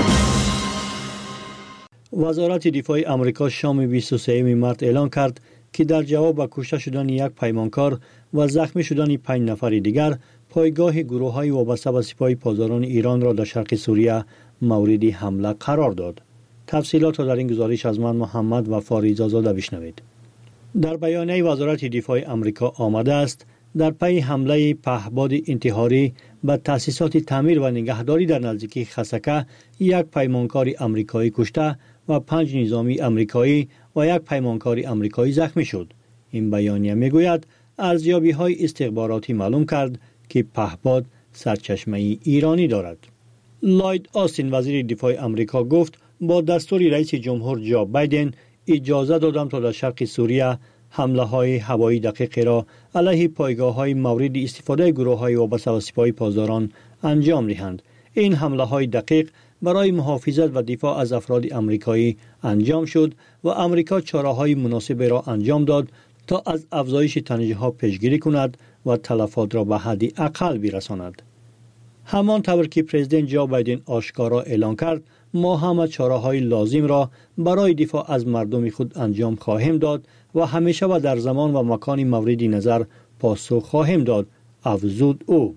وزارت دفاع آمریکا شام بیست و سوم مارس اعلان کرد که در جواب به کشته شدن یک پیمانکار و زخمی شدن پنج نفر دیگر، پایگاه گروه‌های وابسته به سپاه پاسداران ایران را در شرق سوریه مورد حمله قرار داد. تفصیلات را در این گزارش از من محمد و فاریزا زاده بشنوید. در بیانیه وزارت دفاع آمریکا آمده است در پی حمله پهپاد انتحاری به تأسیسات تعمیر و نگهداری در نزدیکی خسکه یک پیمانکار آمریکایی کشته و پنج نظامی آمریکایی و یک پیمانکار آمریکایی زخمی شد. این بیانیه میگوید ارزیابی‌های استخباراتی معلوم کرد که پهپاد سرچشمه ایرانی دارد. لوید آستین وزیر دفاع آمریکا گفت با دستور رئیس جمهور جو بایدن اجازه دادم تا در شرق سوریه حمله های هوایی دقیقی را علیه پایگاه های مورد استفاده گروه های وابسته به سپاه پاسداران انجام دهند. این حمله های دقیق برای محافظت و دفاع از افراد آمریکایی انجام شد و آمریکا چاره های مناسب را انجام داد تا از افزایش تنش ها پیشگیری کند و تلفات را به حد اقل برساند. همان طور که پرزیدنت جو بایدن آشکارا اعلان کرد، ما همه چاره های لازم را برای دفاع از مردم خود انجام خواهیم داد و همیشه و در زمان و مکان مورد نظر پاسخ خواهیم داد، افزود او.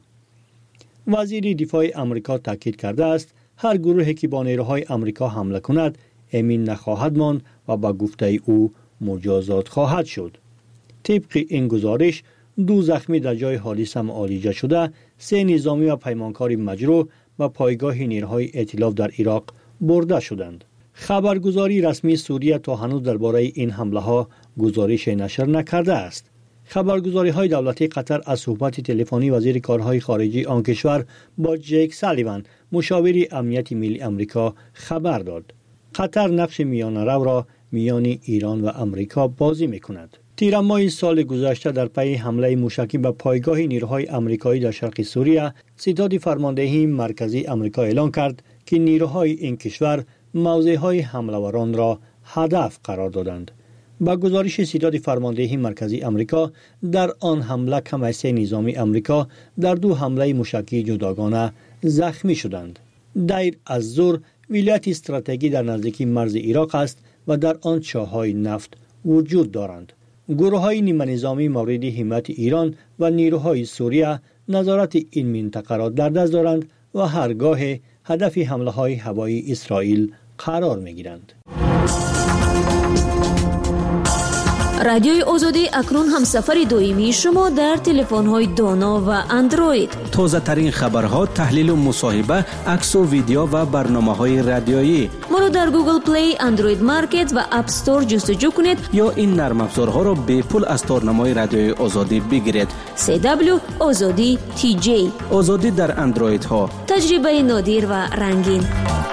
وزیر دفاع آمریکا تاکید کرده است هر گروهی که با نیروهای آمریکا حمله کند امین نخواهد ماند و با گفته او مجازات خواهد شد. طبق این گزارش دو زخمی در جای حادثه معالجه شده، سه نظامی و پیمانکار مجروح و پایگاه نیروهای ائتلاف در عراق برده شدند. خبرگزاری رسمی سوریه تا هنوز درباره این حمله ها گزارش نشر نکرده است. خبرگزاری های دولتی قطر از صحبت تلفنی وزیر کارهای خارجی آن کشور با جیک سالیوان، مشاور امنیت ملی آمریکا، خبر داد. قطر نقش میانه‌رو را میان ایران و آمریکا بازی می‌کند. تیر ماه سال گذشته در پی حمله موشکی به پایگاه نیروهای آمریکایی در شرق سوریه، ستاد فرماندهی مرکزی آمریکا اعلام کرد که نیروهای این کشور موضع‌های حمله‌وران را هدف قرار دادند. با گزارش ستاد فرماندهی مرکزی آمریکا، در آن حمله کم از سه نظامی آمریکا در دو حمله موشکی جداگانه زخمی شدند. دیر از-زور ولایت استراتژیکی در نزدیکی مرز عراق است و در آن چاهای نفت وجود دارند. گروه‌های نیمه نظامی مورد حمایت ایران و نیروهای سوریه نظارت این منطقه را در دست دارند و هرگاه هدف حمله‌های هوایی اسرائیل قرار می‌گیرند. رادیوی آزادی اکنون همسفر دائمی شما در تلفن‌های دانا و اندروید. تازه ترین خبرها، تحلیل و مصاحبه، عکس و ویدیو و برنامه‌های رادیویی. ما رو در گوگل پلی، اندروید مارکت و اپ استور جستجو کنید یا این نرم افزارها را به پول از تارنمای رادیوی آزادی بگیرید. سی دبلیو آزادی تی جی. آزادی در اندروید ها. تجربه نادر و رنگین.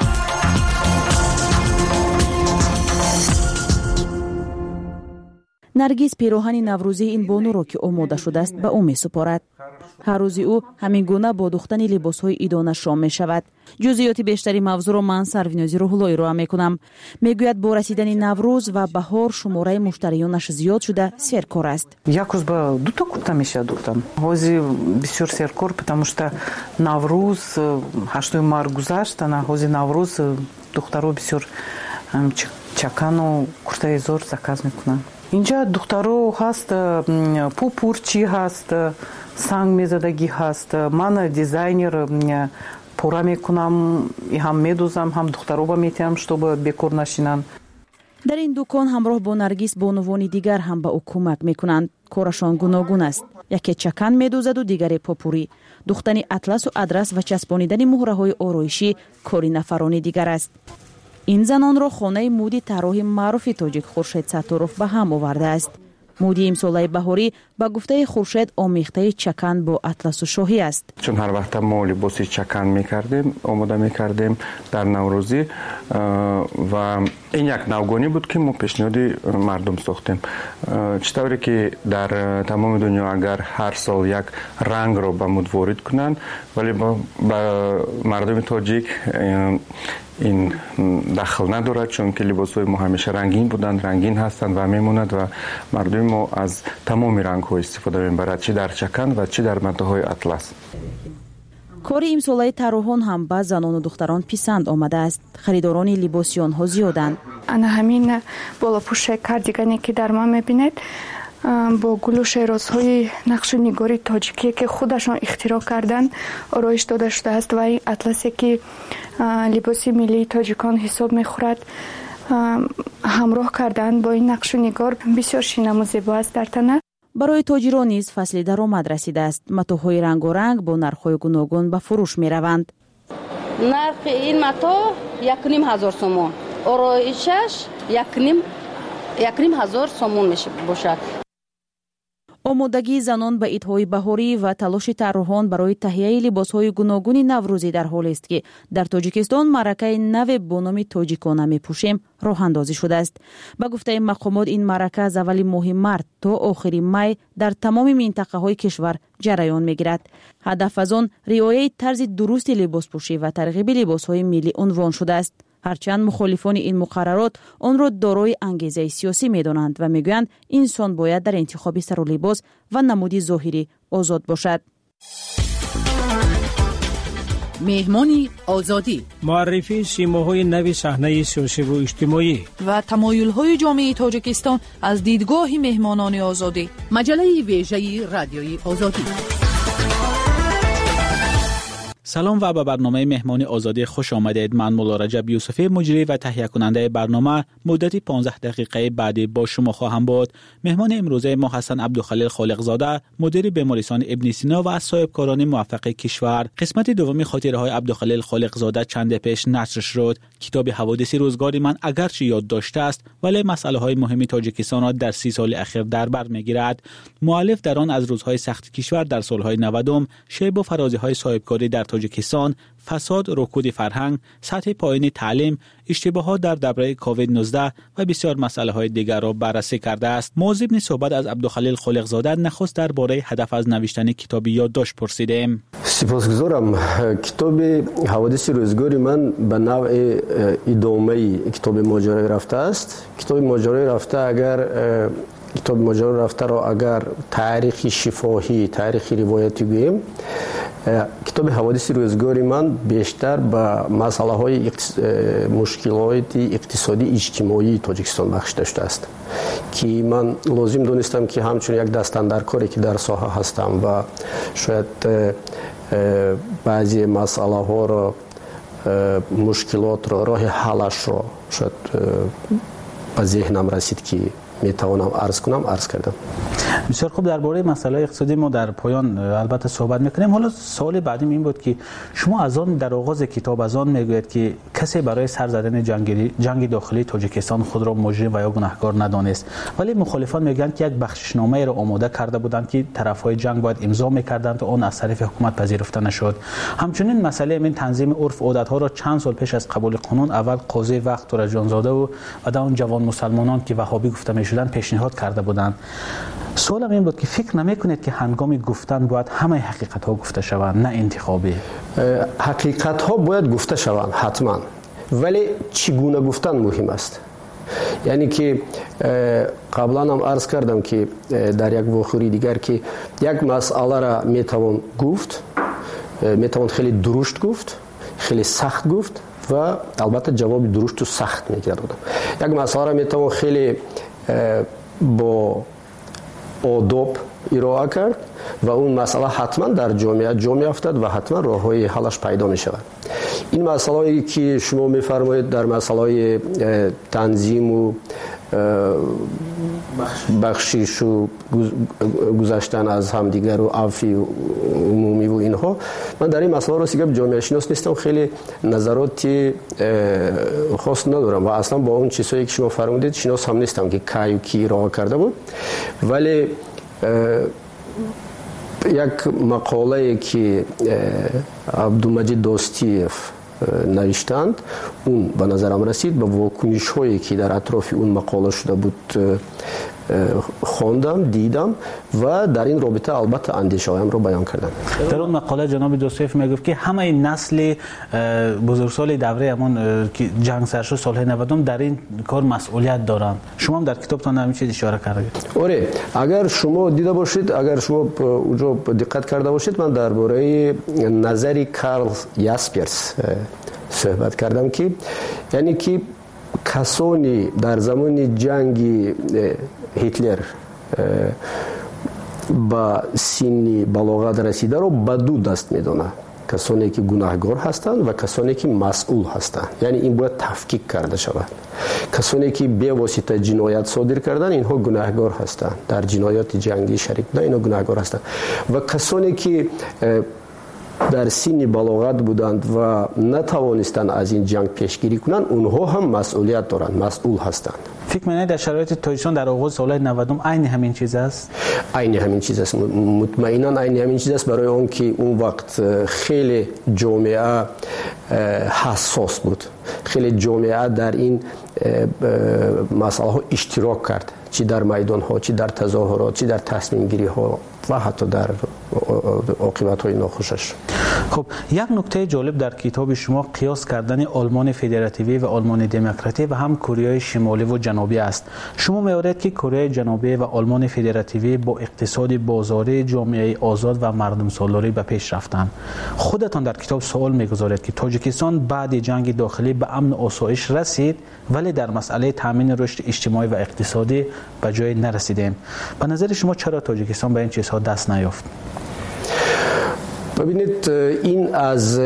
نرگس پیراهن نوروزی این بانو را که آماده شده است به او می سپارد. هر روز او همین گونه با دوختن لباس‌های ایدانه شام می شود. جزئیات بیشتری موضوع را من سروینازی روح‌اللهی را می کنم. می گوید با رسیدن نوروز و بهار شماره مشتریانش زیاد شده سرکار است. یک روز با دو تا کورتا میشه دوختم. حوزی بسیار سرکار потому что نوروز هشتم ماه گذشت، نه حوزی نوروز دخترها بسیار چکن و کورتای زور زکاز میکنن. اینجا دخترها هست، پوپورچی هست، سنگ میزدگی هست. من دیزاینر پورا میکنم، هم میدوزم هم دخترها با میتیم شتوب بیکور نشینن. در این دکان همراه با نرگس بانوانی دیگر هم به او کمک میکنند. کارشان گوناگون است. یکی چکن میدوزد و دیگری پاپوری. دوختن اطلس و ادرس و چسبانیدن مهره های آرایشی کاری نفرانی دیگر است. این زنان را خانه مودی طراح معروف تاجیک خورشید ستاروف به هم آورده است. مودی امساله بهاری به گفته خورشید آمیخته چکن با اطلس و شاهی است. چون هر وقت ما لباس چکن میکردیم، آماده میکردیم در نوروزی و این یک نوگانی بود که ما پیشنهادی مردم ساختیم. چطوری که در تمام دنیا اگر هر سال یک رنگ را به مود وارد کنند، ولی با مردم تاجیک این دخل ندارد، چون که لباس‌های ما همیشه رنگین بودند، رنگین هستند و میموند و مردم ما از تمام رنگ‌ها استفاده می‌برند، چه در چکن و چه در متاهای اطلس. کار امساله طراحان هم به زنان و دختران پسند آمده است. خریداران لباسیان ها زیادند. انا همین بالاپوش کاردیگانی که در ما می‌بینید با گل و شیرازهای نقش نگاری تاجیکی که خودشان اختراع کردن آرایش داده شده است و این اطلسی که لباس ملی تاجیکان حساب میخورد همراه کردن با این نقش نگار بسیار شیرین و زیبا است در تنه. برای تاجران نیز فصل درآمد رسیده است. متاهای رنگ و رنگ با نرخ‌های گوناگون به فروش میروند. نرخ این متا یک نیم هزار سومون، آرایشش یک نیم یک نیم هزار سومون میشه باشد. آمادگی زنان به عیدهای بهاری و تلاش طراحان برای تهیه لباسهای گوناگون نوروزی در حالی است که در تاجیکستان معرکه نو با نام تاجیکانه میپوشیم راه اندازی شده است. به گفته مقامات این معرکه از اول ماه مارس تا آخر می در تمام منطقه های کشور جریان میگیرد. هدف از آن رعایت طرز درست لباس پوشی و ترغیب لباسهای ملی عنوان شده است. هرچند مخالفان این مقررات آن را دارای انگیزه سیاسی می‌دانند و می‌گویند انسان باید در انتخاب سر و لباس و نمودی ظاهری آزاد باشد. مهمانی آزادی، معرفی سیماهای نو صحنه سیاسی و اجتماعی و تمایل‌های جامعه تاجیکستان از دیدگاه مهمانان آزادی. مجله ویژه رادیوی آزادی. سلام و به برنامه مهمانی آزادی خوش آمدید. من مولا رجب یوسفی، مجری و تهیه کننده برنامه، مدتی پانزده دقیقه بعدی با شما خواهم بود. مهمان امروزه ما حسن عبدالخلیل خالقزاده، مدیر بیمارستان ابن سینا و از صاحبکاران موفق کشور. قسمت دوم خاطره های عبدالخلیل خالقزاده چند پیش نشر شد. کتاب حوادث روزگار من اگرچه یاد داشته است ولی مسائل های مهم تاجیکستان را در سی سال اخیر در بر میگیرد. مؤلف در آن از روزهای سخت کشور در سالهای نود، شیب و فرازی های صاحبکاری در تاجیکستان، فساد، رکود فرهنگ، سطح پایین تعلیم، اشتباهات در دوره کووید نوزده و بسیار مسائل های دیگر را بررسی کرده است. موضوع صحبت از عبدالخلیل خالقزاده نخست درباره هدف از نوشتن کتاب یادداشت پرسیدیم. سپاسگزارم. کتاب حوادث روزگار من به نوع ادامه کتاب ماجرای رفته است. کتاب ماجرای رفته اگر کتاب ماجرای رفته را اگر تاریخ شفاهی، تاریخ روایتی گوییم، کتاب حوادث روزگار من بیشتر به مسئله های اقتص... مشکلات اقتصادی اجتماعی تاجیکستان بخشیده شده است که من لازم دونستم که همچون یک دستاندرکاری که در ساحه هستم و شاید بعضی مسئله ها را، مشکلات را، راه حلش را شاید به ذهنم رسید که میتوانم عرض کنم عرض کردم. بسیار خوب. درباره مسئله اقتصادی ما در پایان البته صحبت میکنیم. حالا سوال بعدیم این بود که شما از آن در آغاز کتاب از آن میگوید که کسی برای سر زدن جنگ جنگ داخلی تاجیکستان خود را مجرم و یا گناهکار ندانست، ولی مخالفان میگن که یک بخششنامه را آماده کرده بودند که طرفهای جنگ باید امضا میکردند و آن از طرف حکومت پذیرفته نشد. همچنین مسئله این تنظیم عرف و عادت‌ها را چند سال پیش از قبول قانون اول قاضی وقت تورجانزاده و بعد اون جوان مسلمانان که وهابی گفته میشدن پیشنهاد کرده بودند. سوالم این بود که فکر نمیکنید که هنگام گفتن باید همه حقیقت ها گفته شوند، نه انتخابی؟ حقیقت ها باید گفته شوند حتما، ولی چگونه گفتن مهم است. یعنی که قبلا هم عرض کردم که در یک واقعه دیگر که یک مسئله را میتوان گفت، میتوان خیلی درشت گفت، خیلی سخت گفت و البته جواب درشت و سخت میگردم. یک مسئله را میتوان خیلی با آداب ارائه کرد و اون مسئله حتما در جامعه جا میافتد و حتما راههای حلش پیدا می شود. این مسئله که شما میفرمایید در مسئله تنظیم و بخشش و گذشتن از همدیگر و عفی عمومی و اینها، من در این مسئله راستی که جامعه شناس نیستم، خیلی نظراتی خاص ندارم و اصلا با اون چیزایی که شما فرمودید شناس هم نیستم که کی و کی ارائه کرده بود. ولی یک مقاله که عبدالمجید دوستیف نوشتند اون به نظرم رسید، به واکنش هایی که در اطراف اون مقاله شده بود خواندم، دیدم و در این رابطه البته اندیشه هایم رو بیان کردم. در اون مقاله جناب دوستیف میگفت که همه نسل بزرگسال دوره همون که جنگ سر شد سال نود در این کار مسئولیت دارند. شما هم در کتابتان همین چیز اشاره کردید. آره، اگر شما دیده باشید، اگر شما اونجا دقت کرده باشید، من درباره نظری کارل یاسپرس صحبت کردم که یعنی که کسانی در زمان جنگ هیتلر با سن بلاغت رسیده رو به دو دست میدونه، کسانی که گناهکار هستند و کسانی که مسئول هستند. یعنی این باید تفکیک کرده شود. کسانی که به واسطه جنایت صادر کردن اینها گناهکار هستند، در جنایات جنگی شریک بودن اینها گناهکار هستند و کسانی که در سن بلاغت بودند و نتوانستند از این جنگ پیشگیری کنند اونها هم مسئولیت دارند، مسئول هستند. فکر می‌کنید در شرایط تاجیکستان در آغاز سال نود عین همین چیز است؟ عین همین چیز است، مطمئنا عین همین چیز است، برای اون که اون وقت خیلی جامعه حساس بود، خیلی جامعه در این مسئله ها اشتراک کرد، چی در میدان ها، چی در تظاهرات، چی در تصمیم گیری ها و حتی در عاقبت های ناخوشش. خب یک نکته جالب در کتاب شما قیاس کردن آلمان فدراتیوی و آلمان دموکراتی و هم کره شمالی و جنوبی است. شما می‌آورید که کره جنوبی و آلمان فدراتیوی با اقتصاد بازاری، جامعه آزاد و مردم سالاری به پیش رفتند. خودتان در کتاب سوال می‌گذارید که تاجیکستان بعد جنگ داخلی به امن و آسایش رسید ولی در مسئله تامین رشد اجتماعی و اقتصادی به جای نرسیدیم. به نظر شما چرا تاجیکستان به این چیزها دست نیافت؟ ببینید، این از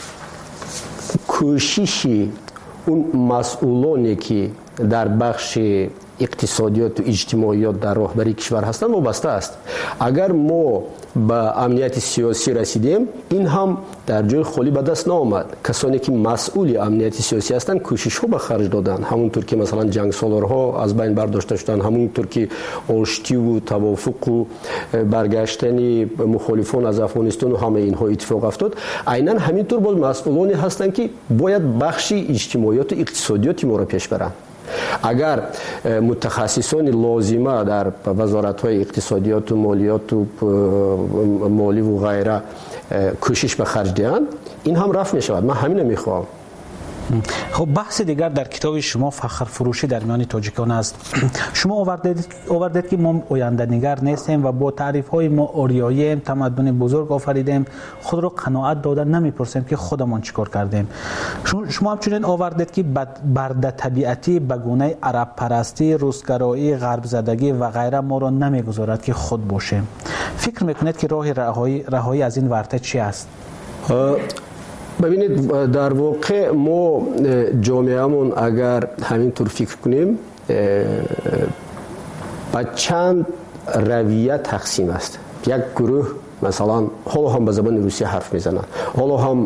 کوششی اون مسئولانی که در بخش اقتصادیات و اجتماعیات در راهبری کشور هستند وابسته است. اگر ما به امنیت سیاسی رسیدیم این هم در جای خالی به دست نآمد. کسانی که مسئول امنیت سیاسی هستند کوشش ها به خرج دادن، همونطور که مثلا جنگ سالارها از بین برداشته شدند، همونطور که آشتی و توافق و برگشتن مخالفان از افغانستان و همه اینها اتفاق افتاد. عیناً همینطور باز مسئولانی هستند که باید بخش اجتماعیات و اقتصادیات ما را پیش برند. اگر متخصصان لازمه در وزارت‌های اقتصادیات و مالیات و مالی و غیره کوشش به خرج دهند این هم رفع می شود. من همین میخوام. خب بحث دیگر در کتاب شما فخر فروشی در میان تاجیکان است. شما آوردید آوردید که ما آینده نگر نیستیم و با تعریف های ما آریاییم، تمدن بزرگ آفریدیم، خود را قناعت دادن نمیپرسیم که خودمان چیکار کردیم. شما همچنین آوردید که برده طبیعتی به گونه عرب پرستی، روسگرایی، غرب زدگی و غیره ما را نمیگذارد که خود باشیم. فکر میکنید که راه رهایی رهایی از این ورطه چی است؟ ببینید، در واقع ما جامعهمون اگر همینطور فکر کنیم با چند رویه تقسیم است. یک گروه مثلا حالا هم به زبان روسی حرف میزنن، حالا هم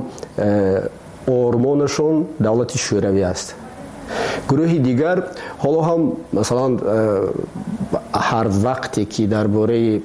آرمانشون دولت شوروی است. گروه دیگر حالا هم مثلا هر وقتی که درباره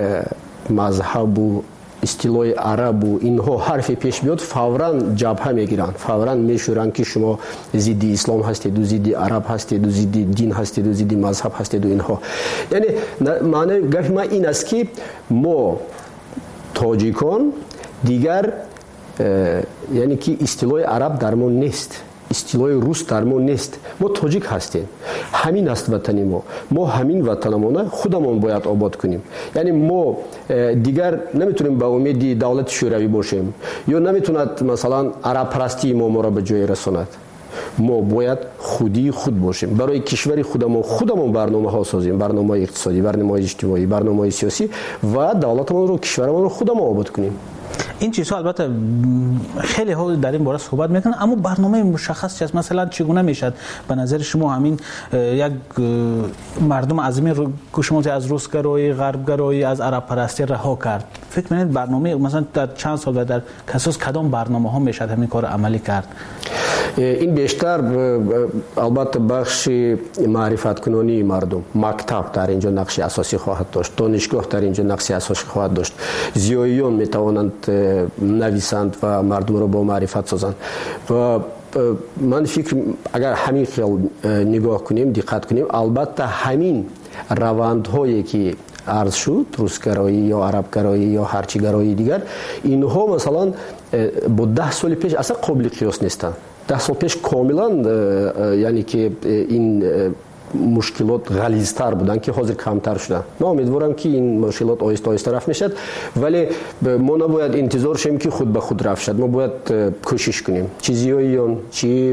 مذهب و استیلای عرب و اینها حرفی پیش بیاد فوراً جبهه میگیرن، فوراً میشورن که شما ضد اسلام هستید و ضد عرب هستید و ضد دین هستید و ضد مذهب هستید و اینها. یعنی معنی گفت ما این است که ما تاجیکان دیگر یعنی که استیلای عرب در ما نیست، استیلای روس در ما نیست، ما تاجیک هستیم، همین است وطن ما، ما همین وطنمون خودمون باید آباد کنیم. یعنی ما دیگر نمیتونیم به امید دولت شوروی باشیم یا نمیتوند مثلا عرب پرستی ما ما را به جای رساند. ما باید خودی خود باشیم، برای کشور خودمون خودمون برنامه ها سازیم، برنامه اقتصادی، برنامه اجتماعی، برنامه سیاسی و دولتمون رو کشورمون رو خودمون آباد کنیم. این چیزها البته خیلی ها در این باره صحبت میکنن، اما برنامه مشخص چیست؟ مثلا چگونه میشد به نظر شما همین یک مردم از این گوشمات از روسگرایی، غربگرایی، از عرب پرستی رها کرد؟ فکر میکنید برنامه مثلا در چند سال و در کساس کدام برنامه ها میشد همین کار عملی کرد؟ این بیشتر البته بخش معرفت کنانی مردم، مکتب در اینجا نقش اساسی خواهد داشت، دانشگاه در اینجا نقش اساسی خواهد داشت. زیاییان میتوانند نویسند و مردم را با معرفت سازند و من فکر اگر همین خیال نگاه کنیم، دقت کنیم، البته همین روندهایی که عرض شد، روسگرایی یا عربگرایی یا هرچی گرایی دیگر، اینها مثلا با ده سال پیش اصلا قابل قیاس نیستند. ده سال پیش کاملا یعنی که این مشکلات غلیظتر بودن که حاضر کمتر شدن. من امیدوارم که این مشکلات آهسته آهسته رفع میشد، ولی ما نباید انتظار شیم که خود به خود رفع شد. ما باید کوشش کنیم، چیزیاییان، چی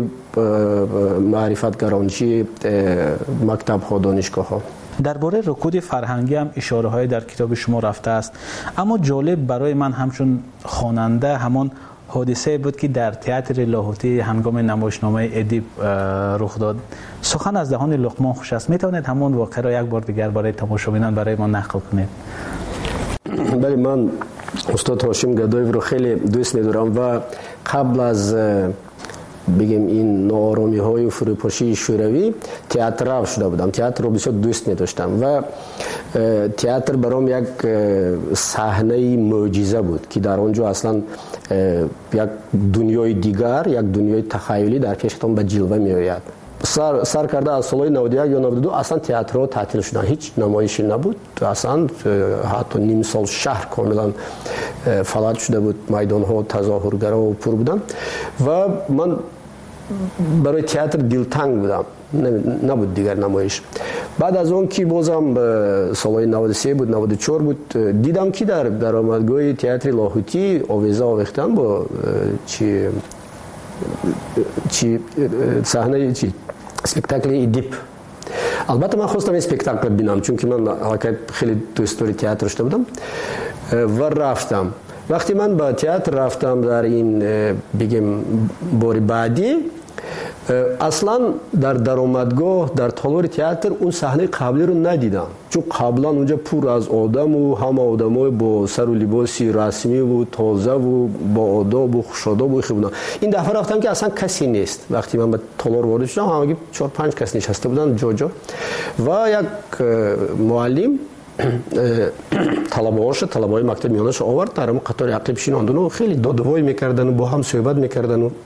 معرفتگران، چی مکتب ها، دانشگاه ها. درباره رکود فرهنگی هم اشاره های در کتاب شما رفته است، اما جالب برای من همچون خواننده همان حادثه بود که در تئاتر لاهوتی هنگام نمایشنامه ادیب رخ داد. سخن از دهان لقمان خوش است. میتوانید همون واقعه را یک بار دیگر برای تماشاچیان برای ما نقل کنید؟ بله، من استاد هاشم گدایف رو خیلی دوست می‌دارم و قبل از بگیم این ناآرامی های و فروپاشی شوروی تئاتر رفت شده بودم. تئاتر رو بسیار دوست می داشتم و تئاتر برام یک صحنه معجزه بود که در آنجا اصلا یک دنیای دیگر، یک دنیای تخیلی در پیشتون به جلوه می آید. سر, سر کرده از سال نود و یک یا نود و دو اصلا تئاترها تعطیل شدن، هیچ نمایشی نبود، اصلا حتی نیم سال شهر کاملا فلج شده بود، میدان ها تظاهرگرا و پر بودن و من برای تئاتر دلتنگ بودم، نبود دیگر نمایش. بعد از اون که بازم سالهای نود و سه بود، نود و چهار بود، دیدم که در درآمدگاه تئاتر لاهوتی آویزه آویختن با چی چی صحنه چی اسپکتاکل ادیب. البته من خواستم اسپکتاکل ببینم چون که من حقیقت خیلی دوست داری تئاتر شده بودم و رفتم. وقتی من با تئاتر رفتم در این بگیم بار بعدی، اصلا در درآمدگاه در تالار تئاتر اون صحنه قبلی رو ندیدم، چون قبلا اونجا پر از آدم و هم آدمای با سر و لباسی رسمی و تازه و با آداب و خوش‌آداب و بودن. این دفعه رفتم که اصلا کسی نیست. وقتی من به تالار وارد شدم همگی چهار پنج کس نشسته بودن جا جا و یک معلم طلبه‌هاش طلبه‌های مکتب میانش آورد در اون قطار عقب شیناندن و خیلی دادوایی میکردن و با هم صحبت میکردن و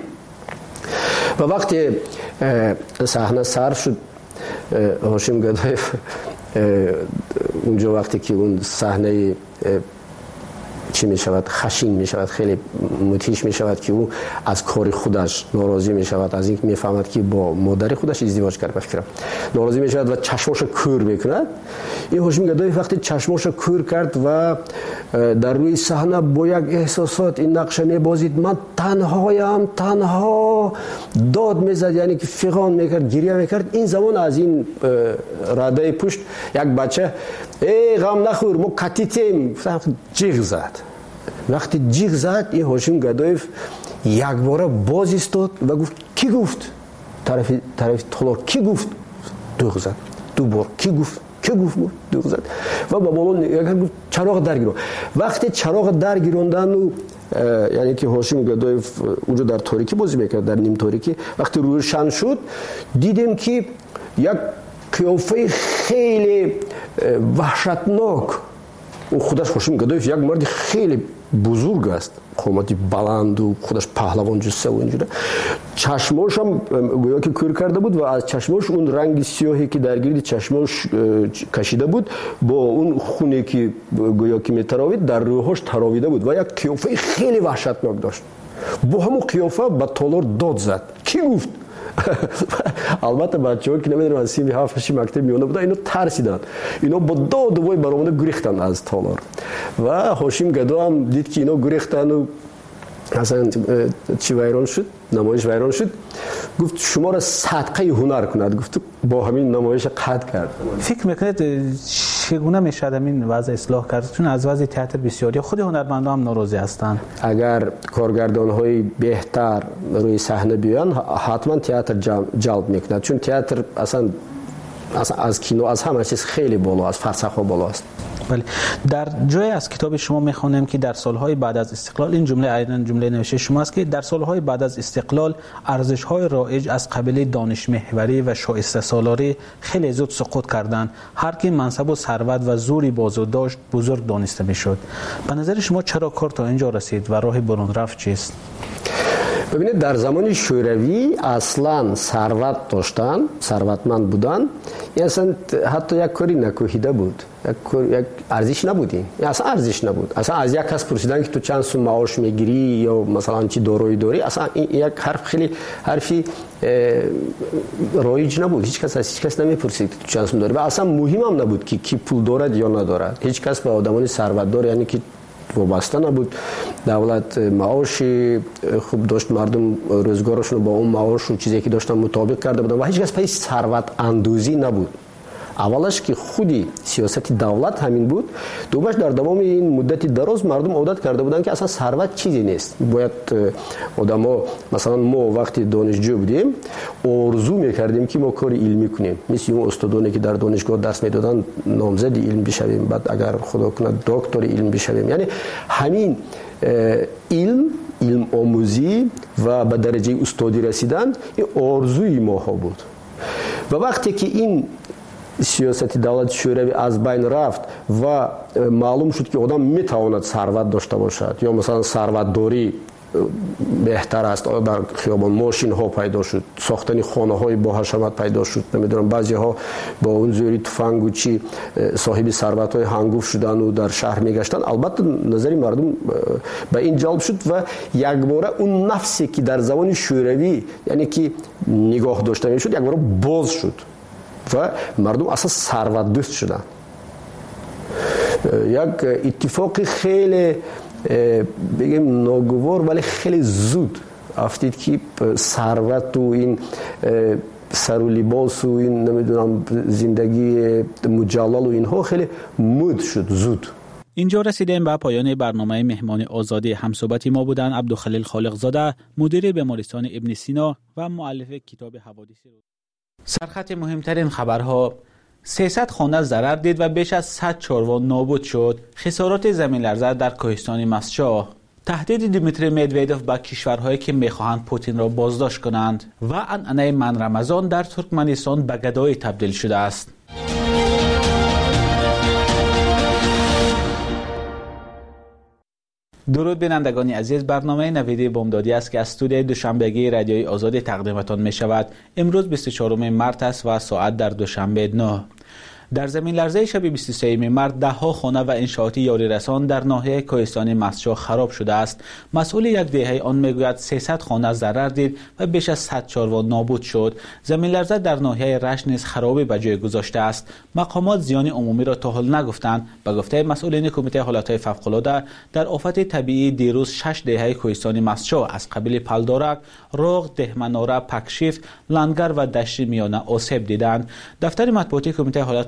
و وقتی صحنه سر شد هاشم گدایف اونجا وقتی که اون صحنه چی می شود خشین می شود، خیلی متیش می شود که او از کار خودش ناراضی می شود، از اینکه می فهمد که با مادر خودش ازدواج کرده بفکرم ناراضی می شود و چشماش کور میکند. این هاشم گدایف وقتی چشماش کور کرد و در روی صحنه با یک احساسات این نقشه می بازید، من تنهایم، تنها داد می زد، یعنی که فغان می کرد، گریه می کرد. این زمان از این رده پشت یک بچه ای غم نخور ما کتیتیم جیغ زد. وقتی جیغ زد این هاشم گدایف یک باره باز ایستاد و گفت کی گفت؟ طرف طرف تالار کی گفت؟ دوغ زد. دو بار کی گفت؟ که گفت دروغ زد و با مامان نگاه گفت چراغ درگیرون. وقتی چراغ درگیروندن و یعنی که هاشم گدایف اونجا در تاریکی بازی میکرد، در نیم تاریکی، وقتی روشن شد دیدیم که یک قیافه خیلی وحشتناک. اون خودش هاشم گدایف یک مرد خیلی بزرگ است، قامتی بلند و خودش پهلوان جسه و اینجوره. چشماش هم گویا که کور کرده بود و از چشماش اون رنگ سیاهی که در گرد چشماش کشیده بود با اون خونی که گویا که میتراوید در روحش تراویده بود و یک قیافه خیلی وحشتناک داشت. با همون قیافه به تالار داد زد. کی گفت؟ البته بچه‌ها که نمیدونم از سیمی هفتش مکتب میونه بودن اینو ترسیدن، اینا با داد و وای برآمده گریختن از تالار و هاشم گدا هم دید که اینا گریختن و اصلا چی ویران شد، نمایش ویران شد. گفت شما را صدقه هنر کند. گفت با همین نمایش قطع کرد. فکر میکنید چگونه میشه این وضع اصلاح کرد؟ چون از وضع تئاتر بسیاری خود هنرمندان هم ناراضی هستند. اگر کارگردان های بهتر روی صحنه بیان حتما تئاتر جلب میکند، چون تئاتر اصلا از کینو از همه چیز خیلی بالا، از فلسفه بالا است. بله. در جای از کتاب شما میخوانیم که در سالهای بعد از استقلال، این جمله عیناً جمله نوشته شما است که در سالهای بعد از استقلال ارزش‌های رایج از قبیل دانش محوری و شایسته سالاری خیلی زود سقوط کردند. هر کی منصب و ثروت و زوری بازو داشت بزرگ دانسته میشد. به نظر شما چرا کار تا اینجا رسید و راه برون رفت چیست؟ ببینید در زمان شوروی اصلا ثروت داشتن، ثروتمند بودن، اصلا حتی یک کاری نکوهیده بود، یک یک ارزش نبودی، اصلا ارزش نبود. اصلا از یک کس پرسیدن که تو چند سوم معاش میگیری یا مثلا چی دارایی داری، اصلا یک حرف خیلی حرفی رایج نبود. هیچ کس از هیچ کس نمیپرسید تو چند سوم داری و اصلا مهم هم نبود که کی پول دارد یا ندارد. هیچ کس به آدمان ثروتدار یعنی که وابسته نبود. دولت معاش خوب داشت، مردم روزگارشون با اون معاش و چیزی که داشتن مطابق کرده بودن و هیچ کس پای ثروت اندوزی نبود. اولش که خودی سیاست دولت همین بود، دومش در تمام این مدت دراز مردم عادت کرده بودن که اصلا ثروت چیزی نیست. باید آدما مثلا ما وقتی دانشجو بودیم آرزو میکردیم که ما کار علمی کنیم، مثل اون استادانی که در دانشگاه درس میدادن نامزد علم بشویم، بعد اگر خدا کنه دکتر علم بشویم. یعنی همین علم علم آموزی و به درجه استادی رسیدن این آرزوی ما ها بود. و وقتی که این سیاست دولت شوروی از بین رفت و معلوم شد که آدم میتواند ثروت داشته باشد یا مثلا ثروت داری بهتر است، در خیابان ماشین ها پیدا شد، ساختن خانه های با حشمت پیدا شد، نمیدونم بعضی ها با اون زوری تفنگ و چی صاحب ثروت های هنگوف شدن و در شهر میگشتن. البته نظری مردم به این جلب شد و یک باره اون نفسی که در زمان شوروی یعنی که نگاه داشته میشد یک باره باز شد و مردم اصلا ثروت دوست شدن. یک اتفاق خیلی بگیم ناگوار ولی خیلی زود افتید که ثروت و این سر و لباس و این نمیدونم زندگی مجلل و اینها خیلی مد شد زود. اینجا رسیدیم به پایان برنامه مهمان آزادی. همصحبت ما بودن عبدالخلیل خالقزاده، مدیر بیمارستان ابن سینا و مؤلف کتاب حوادث. سرخط مهمترین خبرها: سیصد خانه ضرر دید و بیش از صد چاروا نابود شد. خسارات زمین لرزه در کوهستان مسچا. تهدید دیمیتری مدویدوف به کشورهایی که میخواهند پوتین را بازداشت کنند و عنعنه من رمضان در ترکمنستان به گدایی تبدیل شده است. درود بینندگان عزیز، برنامه نویدی بامدادی است که از استودیوی دوشنبگی رادیوی آزادی تقدیمتان می شود. امروز بیست و چهارم مارس است و ساعت در دوشنبه نه. در زمین لرزه شب بیست و سوم مارس ده ها خانه و انشاءات یاری رسان در ناحیه کوهستان مسچا خراب شده است. مسئول یک دهه آن میگوید سیصد خانه ضرر دید و بیش از صد چاروا نابود شد. زمین لرزه در ناحیه رشت نیز خرابی به جای گذاشته است. مقامات زیان عمومی را تا حال نگفتند. به گفته مسئولین کمیته حالتهای فوق‌العاده، در آفت طبیعی دیروز شش دهه کوهستان مسچا از قبیل پلدارک، راغ، دهمناره، پکشیف، لنگر و دشت میانه آسیب دیدند. دفتر مطبوعاتی کمیته حالتهای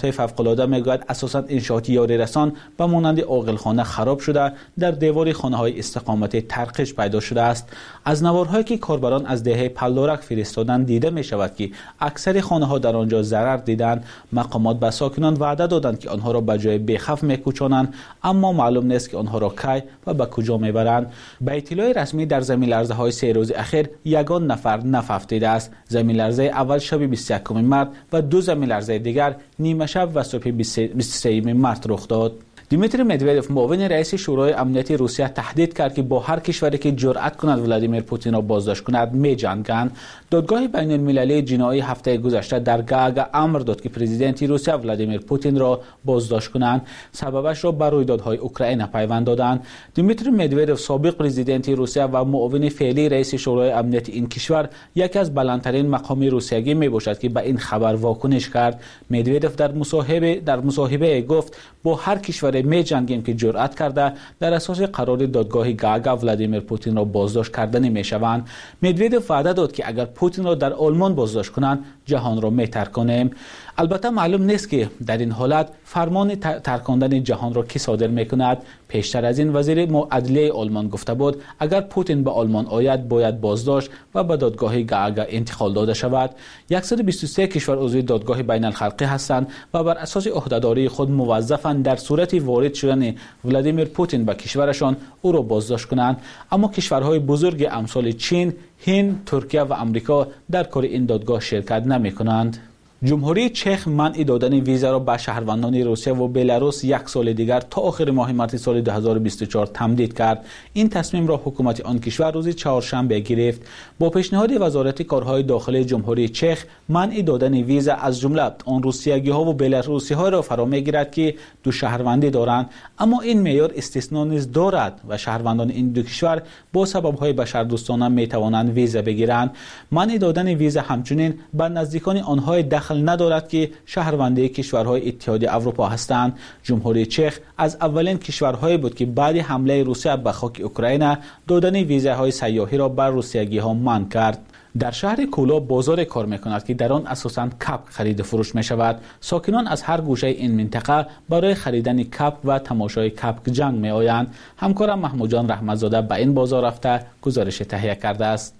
های فوق‌العاده میگوید اساساً انشاءات یاری رسان به مانند عاقلخانه خراب شده، در دیوار خانه های استقامتی ترقش پیدا شده است. از نوارهایی که کاربران از دهه پلدارک فرستادن دیده می شود که اکثر خانه ها در آنجا ضرر دیدند. مقامات به ساکنان وعده دادند که آنها را به جای بیخف میکوچانند، اما معلوم نیست که آنها را کی و به کجا میبرند. به اطلاع رسمی در زمین لرزه های سه روز اخیر یگان نفر نفت دیده است. زمین لرزه اول شب بیست و یکم مارس و دو زمین لرزه دیگر نیمه شب و صبح بیست و سوم مارس رخ داد. دیمیتری مدودف معاون رئیس شورای امنیتی روسیه تهدید کرد که با هر کشوری که جرأت کند ولادیمیر پوتین را بازداشت کند می جنگند. دادگاه بین المللی جنایی هفته گذشته در گاگا امر داد که پرزیدنت روسیه ولادیمیر پوتین را بازداشت کنند. سببش را به رویدادهای اوکراین پیوند دادند. دیمیتری مدودف سابق پرزیدنت روسیه و معاون فعلی رئیس شورای امنیتی این کشور یکی از بلندترین مقام روسیگی می باشد که به این خبر واکنش کرد. مدودف در مصاحبه در مصاحبه گفت با هر کشور می جنگیم که جرأت کرده در اساس قرار دادگاه گاگا ولادیمیر پوتین را بازداشت کردن می شوند. مدودف وعده داد که اگر پوتین را در آلمان بازداشت کنند جهان را می ترک کنیم. البته معلوم نیست که در این حالت فرمان ترکاندن جهان را کی صادر می کند. پیشتر از این وزیر عدلیه آلمان گفته بود اگر پوتین به آلمان آید باید بازداشت و به دادگاه گاگا انتقال داده شود. صد و بیست و سه کشور عضو دادگاه بین الخلقی هستند و بر اساس عهدهداری خود موظفند در صورت وارد شدن ولادیمیر پوتین به کشورشان او را بازداشت کنند، اما کشورهای بزرگ امثال چین، هند، ترکیه و آمریکا در کار این دادگاه شرکت نمی کنند. جمهوری چخ منع دادن ویزا را به شهروندان روسیه و بلاروس یک سال دیگر تا آخر ماه مارس سال دو هزار و بیست و چهار تمدید کرد. این تصمیم را حکومت آن کشور روز چهارشنبه گرفت. با پیشنهاد وزارت کارهای داخلی جمهوری چخ منع دادن ویزا از جمله آن روسیگی ها و بلاروسی ها را فرا میگیرد که دو شهروندی دارند، اما این معیار استثنا نیز دارد و شهروندان این دو کشور با سبب های بشردوستانه می توانند ویزا بگیرند. منع دادن ویزا همچنین به نزدیکان آنها دخل ندارد که شهروندی کشورهای اتحادیه اروپا هستند. جمهوری چخ از اولین کشورهایی بود که بعد حمله روسیه به خاک اوکراین دادن ویزاهای سیاحی را بر روسیگی ها منع کرد. در شهر کولا بازار کار میکند که در آن اساساً کپ خرید و فروش می شود. ساکنان از هر گوشه این منطقه برای خریدن کپ و تماشای کپ جنگ می آیند. همکارم محمود جان رحمتزاده به این بازار رفته گزارش تهیه کرده است.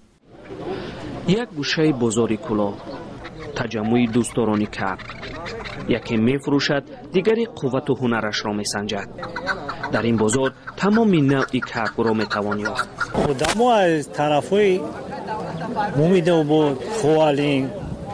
یک گوشه بازار کولا، تجمع دوستداران کپ، یکی می فروشد دیگری قوت و هنرش را می سنجد. در این بازار تمام نوع کپ را می توان یافت. آدم از طرفای مومیده بود خوالین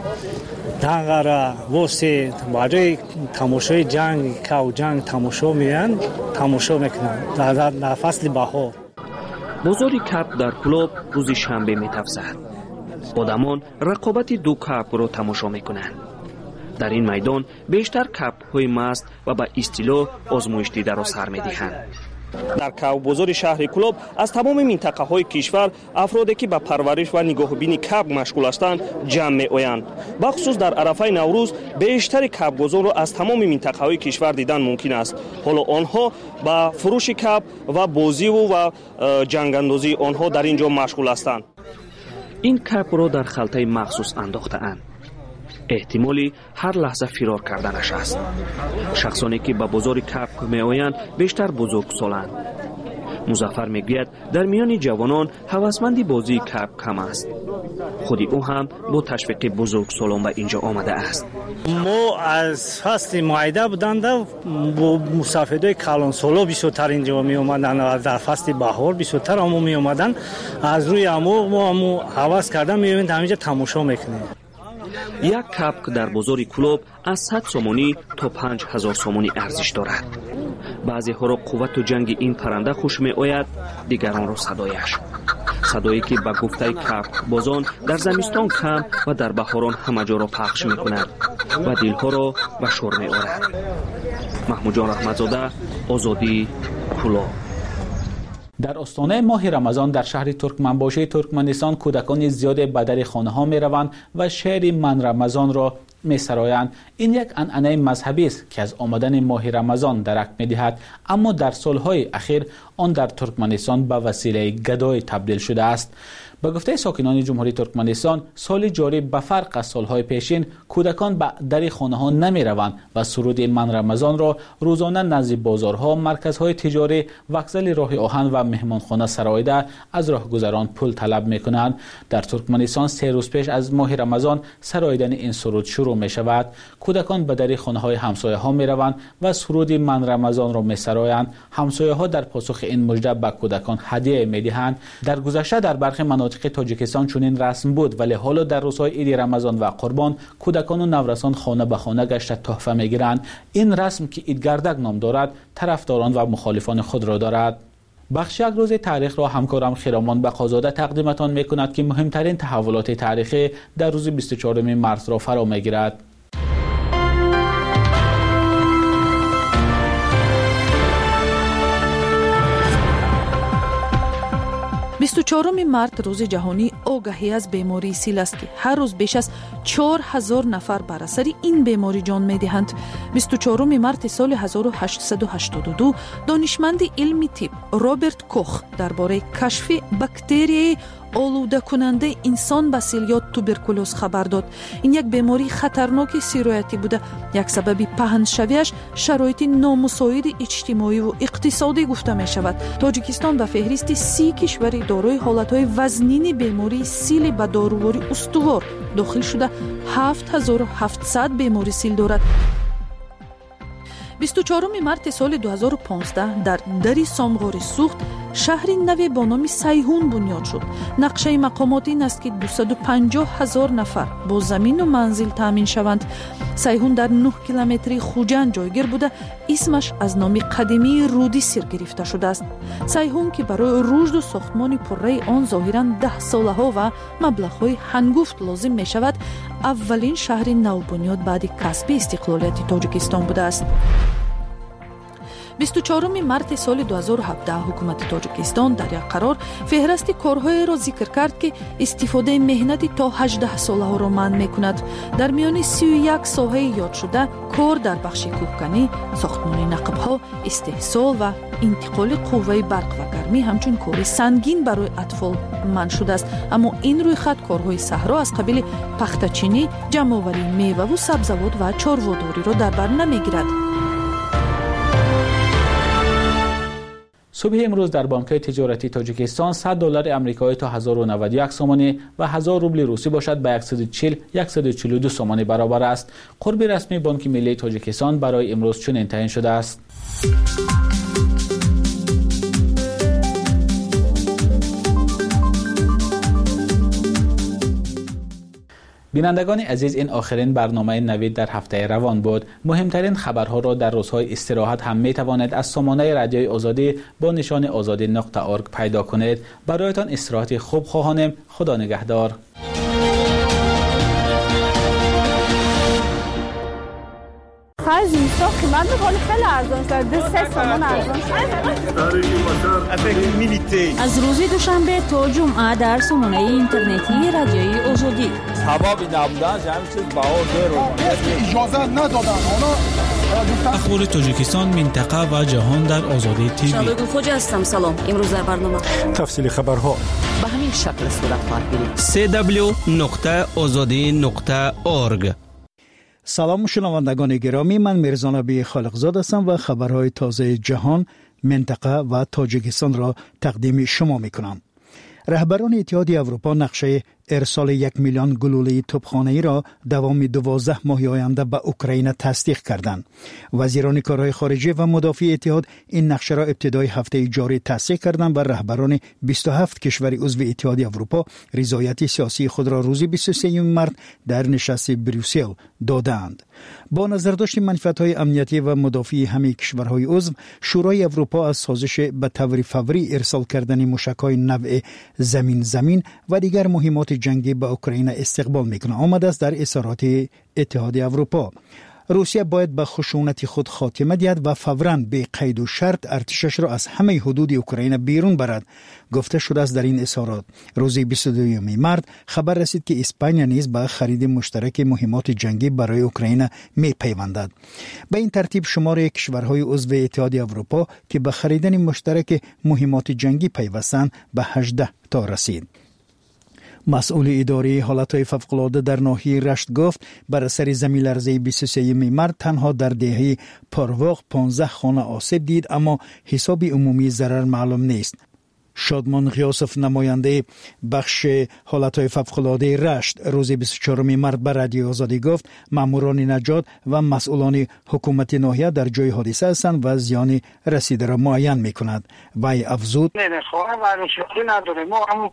دنگره واسه برای تماشای جنگ کاو جنگ تماشا میان تماشا میکنن در, در فصل بهار. بازار کپ در کلوب روز شنبه می تفزد. آدمان رقابت دو کپ را تماشا میکنند. در این میدان بیشتر کپ های مست و با استیلو آزمایش دیده را سر میدهند. در کاو بازار شهر کلوب از تمام منطقه های کشور افرادی که به پرورش و نگاهبینی کپ مشغول هستند جمع می آیند. بخصوص در عرفه نوروز بیشتر کپ بازار را از تمام منطقه های کشور دیدن ممکن است. حالا آنها با فروش کپ و بازی و جنگ اندازی آنها در اینجا مشغول هستند. این کپ را در خلطه مخصوص انداخته اند. احتمالی هر لحظه فرار کردنش است. شخصانی که به بازار کپ می آیند بیشتر بزرگ سالند. مظفر میگوید در میان جوانان هوسمندی بازی کپ کم است. خودی او هم با تشویق بزرگ سالان به اینجا آمده است. ما از فصل معایده بودند با مسافرهای کلان سالا بیشتر اینجا می آمدند. در فصل بهار بیشتر همو می آمدند. از روی همو ما همو هوس کردن می آمدند همینجا تماشا میکنیم. یک کپ در بازار کلوب از صد سومانی تا پنج هزار سومانی ارزش دارد. بعضی ها را قوت و جنگ این پرنده خوش می آید، دیگران را صدایش. صدایی که به گفته کپ بازان در زمستان کم و در بهاران همه جا را پخش می کند و دلها را به شور می آورد. محمود جان رحمتزاده، آزادی، کلوب. در آستانه ماه رمضان در شهر ترکمنباشه ترکمنستان کودکان زیاد به در خانه ها می روند و شعر من رمضان را می سرایند. این یک عنعنه مذهبی است که از آمدن ماه رمضان درک می دهد، اما در سالهای اخیر آن در ترکمنستان به وسیله گدای تبدیل شده است. به گفته ساکنان جمهوری ترکمنستان، سال جاری به فرق از سالهای پیشین کودکان به در خانه ها نمی روند و سرود من رمضان را روزانه نزد بازارها، مرکزهای تجاری، وکزل راه آهن و مهمانخانه سرایده از راهگذران پول طلب می کنند. در ترکمنستان سه روز پیش از ماه رمضان سراییدن این سرود شروع می شود. کودکان به در خانه های همسایه ها می روند و سرود من رمضان را می سرایند. همسایه ها در پاسخ این مژده به کودکان هدیه می دهند. در گذشته در برخی مناطق تاجیکستان چنین رسم بود، ولی حالا در روزهای عید رمضان و قربان کودکان و نورسان خانه به خانه گشته تحفه می گیرند. این رسم که عیدگردک نام دارد طرفداران و مخالفان خود را دارد. بخش یک روز تاریخ را همکارم خیرامان بقازاده تقدیمتان می کند که مهمترین تحولات تاریخی در روز بیست و چهارم مارس را فرا می گیرد. بیست و چهارم مارس روز جهانی آگاهی از بیماری سیل است که هر روز بیش از چهار هزار نفر بر اثر این بیماری جان می‌دهند. بیست و چهارم مارس سال هزار و هشتصد و هشتاد و دو دانشمند علمی طب رابرت کوخ درباره کشف باکتری آلوده کننده انسان به سیل یا توبرکولوز خبر داد. این یک بیماری خطرناک سیرایتی بوده. یک سبب پهنشویش شرایط نامساعد اجتماعی و اقتصادی گفته می شود. تاجیکستان به فهرست سی کشور دارای حالتهای وزنین بیماری سیل به داروواری استوار داخل شده هفت هزار و هفتصد بیماری سیل دارد. بیست و چهارم مارس سال دو هزار و پانزده در دری سامغور سوخت شهری نوی با نام سیهون بنیاد شد. نقشه مقامات این است که دویست و پنجاه هزار نفر با زمین و منزل تامین شوند. سیهون در نه کیلومتری خوجند جایگیر بوده. اسمش از نام قدیمی رودی سر گرفته شده است. سیهون که برای رشد و ساختمان پره آن ظاهراً ده ساله ها و مبلغ‌های هنگفت لازم می شود، اولین شهر نو بنیاد بعد کسب استقلالیت تاجیکستان بوده است. بیست و چهارم مارس سال دو هزار و هفده حکومت تاجیکستان در یک قرار فهرست کارهای را ذکر کرد که استفاده مهنتی تا هجده ساله ها را منع می‌کند. در میان سی و یک ساحه یاد شده کار در بخش کوهکنی، ساختمان نقب‌ها، استحصال و انتقال قوه برق و گرمی همچون کار سنگین برای اطفال منع شده است. اما این روی خط کارهای صحرا از قبیل پخته‌چینی، جمع‌آوری میوه و سبزیجات و چارواداری را در بر نمی‌گیرد. صبح امروز در بانک‌های تجارتی تاجیکستان صد دلار آمریکایی تا هزار و نود و یک سومانی و هزار روبل روسی باشد به صد و چهل صد و چهل و دو سومانی برابر است. قرب رسمی بانک ملی تاجیکستان برای امروز چنین تعیین شده است. بینندگان عزیز، این آخرین برنامه نوید در هفته روان بود. مهمترین خبرها را در روزهای استراحت هم می توانید از سامانه رادیوی آزادی با نشان آزادی نقطه ارگ پیدا کنید. برایتان استراحت خوب خواهانم. خدا نگهدار. خرج نیستا قیمت میکنه خیلی ارزان شده. سه سامان ارزان شده. از روز دوشنبه تا جمعه در سامانه اینترنتی رادیوی آزادی. سبب نبودن همین چیز بهار داره. اجازه ندادن. اخبار تاجیکستان، منطقه و جهان در آزادی تیوی. شادو خوجا هستم. سلام. امروز در برنامه تفصیل خبرها به همین شکل صورت خواهد گرفت. سه دبلیو نقطه آزادی نقطه ارگ. سلام شنوندگان گرامی، من میرزا نبی خالقزاد هستم و خبرهای تازه جهان، منطقه و تاجیکستان را تقدیم شما میکنم. رهبران اتحادیه اروپا نقشه ارسال یک میلیون گلوله توپخانه‌ای را دوام دوازده ماه آینده به اوکراین تصدیق کردند. وزیران کارهای خارجه و مدافع اتحاد این نقشه را ابتدای هفته جاری تصدیق کردند و رهبران بیست و هفت کشور عضو اتحادیه اروپا رضایت سیاسی خود را روز بیست و سوم مارس در نشست بروکسل دادند. با نظرداشت منفعت‌های امنیتی و مدافعی همه کشورهای عضو، شورای اروپا از سازش به طور فوری ارسال کردن موشک‌های نوع زمین زمین و دیگر مهمات جنگی به اوکراین استقبال میکنه. آمده است در اظهارات اتحادیه اروپا. روسیه باید به خشونت خود خاتمه دهد و فوراً به قید و شرط ارتشش را از همه حدود اوکراین بیرون برد، گفته شده است در این اظهارات. روز بیست و دوم مارس خبر رسید که اسپانیا نیز به خرید مشترک مهمات جنگی برای اوکراین می پیوندد. به این ترتیب شمار کشورهای عضو اتحادیه اروپا که به خریدن مشترک مهمات جنگی پیوستند به هجده تا رسید. مسئول اداره حالتهای فوق‌العاده در ناحیه رشت گفت بر اثر زمین لرزه بیست و سه مارس تنها در دهه پارواق پانزده خانه آسیب دید، اما حساب عمومی ضرر معلوم نیست. شادمان غیاسف نماینده بخش حالتهای فوق‌العاده رشت روز بیست و چهارم مارس بر رادیو آزادی گفت ماموران نجات و مسئولان حکومت ناحیه در جای حادثه هستند و زیان رسیده را معین می‌کند. وی افزود نه نه خواهر ورشتی نداره، ما هم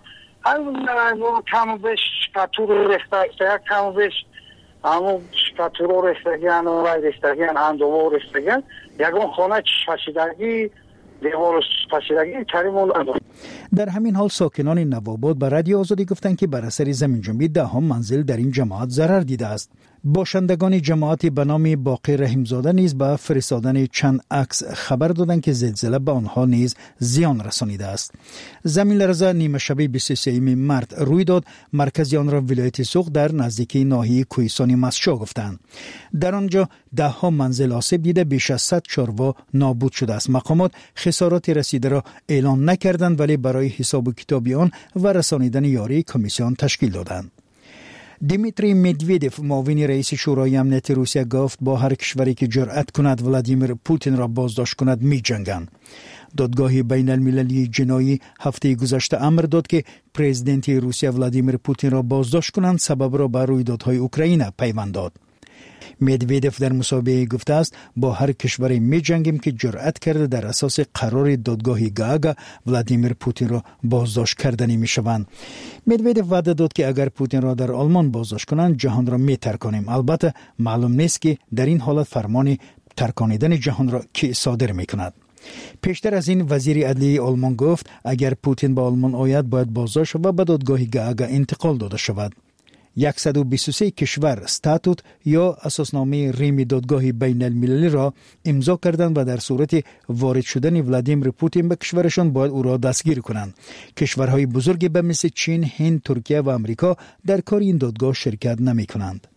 همون کم بیش شکاتور رسته کم بیش همون شکاتور رستگیان و رستگیان اندوه رستگیان یکون خانه چشیدگی دیوار پاشیدگی کریمون نداره. در همین حال ساکنان نوآباد به رادیو آزادی گفتند که بر اثر زمین جنبی ده هم منزل در این جماعت ضرر دیده است. باشندگان جماعتی به نام باقی رحیمزاده نیز با فرستادن چند عکس خبر دادند که زلزله به آنها نیز زیان رسانیده است. زمین لرزه نیمه شب بیست و سه مارس روی داد. مرکز آن را ولایت سوق در نزدیکی ناحیه کوهستان مسشا گفتند. در آنجا ده ها منزل آسیب دیده، بیش از صد چاروا نابود شده است. مقامات خسارات رسیده را اعلام نکردند، ولی برای حساب و کتاب آن و رسانیدن یاری کمیسیون تشکیل دادند. دیمیتری مدویدف معاون رئیس شورای امنیت روسیه گفت با هر کشوری که جرأت کند ولادیمیر پوتین را بازداشت کند می جنگند. دادگاه بین المللی جنایی هفته گذشته امر داد که پرزیدنت روسیه ولادیمیر پوتین را بازداشت کنند، سبب را به رویدادهای اوکراین پیوند داد. مدویدف در مصاحبه گفته است با هر کشوری می جنگیم که جرأت کرده در اساس قرار دادگاه گاگا ولادیمیر پوتین را بازداشت کردنی می شوند. مدویدف وعده داد که اگر پوتین را در آلمان بازداشت کنند جهان را می ترکانیم. البته معلوم نیست که در این حالت فرمان ترکانیدن جهان را کی صادر می کند. پیشتر از این وزیر عدلیه آلمان گفت اگر پوتین به آلمان آید باید بازداشت و به دادگاه گاگا انتقال داده شود. صد و بیست و سه کشور استاتوت یا اساسنامه ریم دادگاه بین المللی را امضا کردند و در صورت وارد شدن ولادیمیر پوتین به کشورشان باید او را دستگیر کنند. کشورهای بزرگی به مثل چین، هند، ترکیه و امریکا در کار این دادگاه شرکت نمی کنند.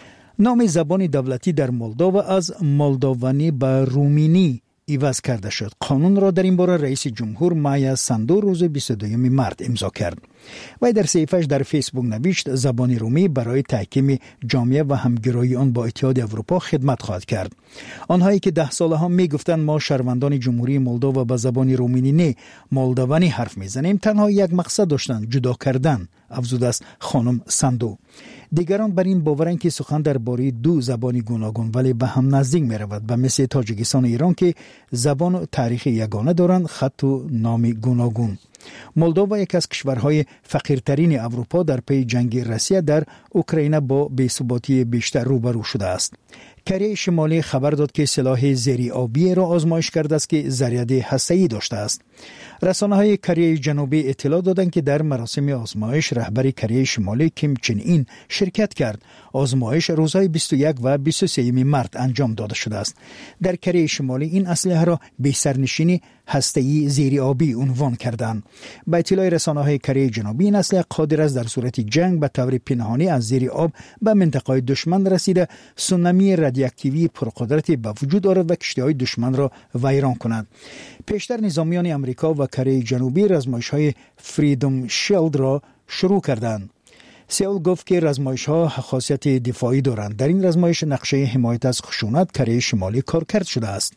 نام زبان دولتی در مولداوا از مولداوانی به رومینی عوض کرده شد. قانون را در این باره رئیس جمهور مایا ساندو روز بیست و دو مارس امضا کرد. و در صفحه‌اش در فیسبوک نوشت زبان رومی برای تحکیم جامعه و همگرایی آن با اتحاد اروپا خدمت خواهد کرد. آنهایی که ده ساله ها می گفتند ما شهروندان جمهوری مولداوا با زبان رومینی نه مولداوانی حرف میزنیم، تنها یک مقصد داشتند، جدا کردن، افزود است خانم ساندو. دیگران بر این باورند که سخن درباره دو زبانی گوناگون ولی به هم نزدیک می رود، به مثل تاجیکستان و ایران که زبان و تاریخ یگانه دارند، خط و نام گوناگون. مولداوا یک از کشورهای فقیرترین اروپا در پی جنگ روسیه در اوکراین با بی‌ثباتی بیشتر روبرو شده است. کره شمالی خبر داد که سلاح زیر آبی را آزمایش کرده است که ضریت هسته‌ای داشته است. رسانه‌های کره جنوبی اطلاع دادند که در مراسم آزمایش رهبر کره شمالی کیم چن این شرکت کرد. آزمایش روزهای بیست و یک و بیست و سه مارس انجام داده شده است. در کره شمالی این اسلحه را به سرنشینی هسته‌ای زیر آبی عنوان کردند. با اطلاع رسانه‌های کره جنوبی این اسلحه قادر است در صورت جنگ به طور پنهانی از زیر آب به منطقه دشمن رسیده سونامی رادیواکتیوی پرقدرتی به وجود آورد و کشتی‌های دشمن را ویران کند. پیشتر نظامیان آمریکا و کره جنوبی آزمایش‌های فریدم شیلد را شروع کردند. سئول گفت که آزمایش‌ها خاصیت دفاعی دارند. در این آزمایش نقشه حمایت از خشونت کره شمالی کارکرد شده است.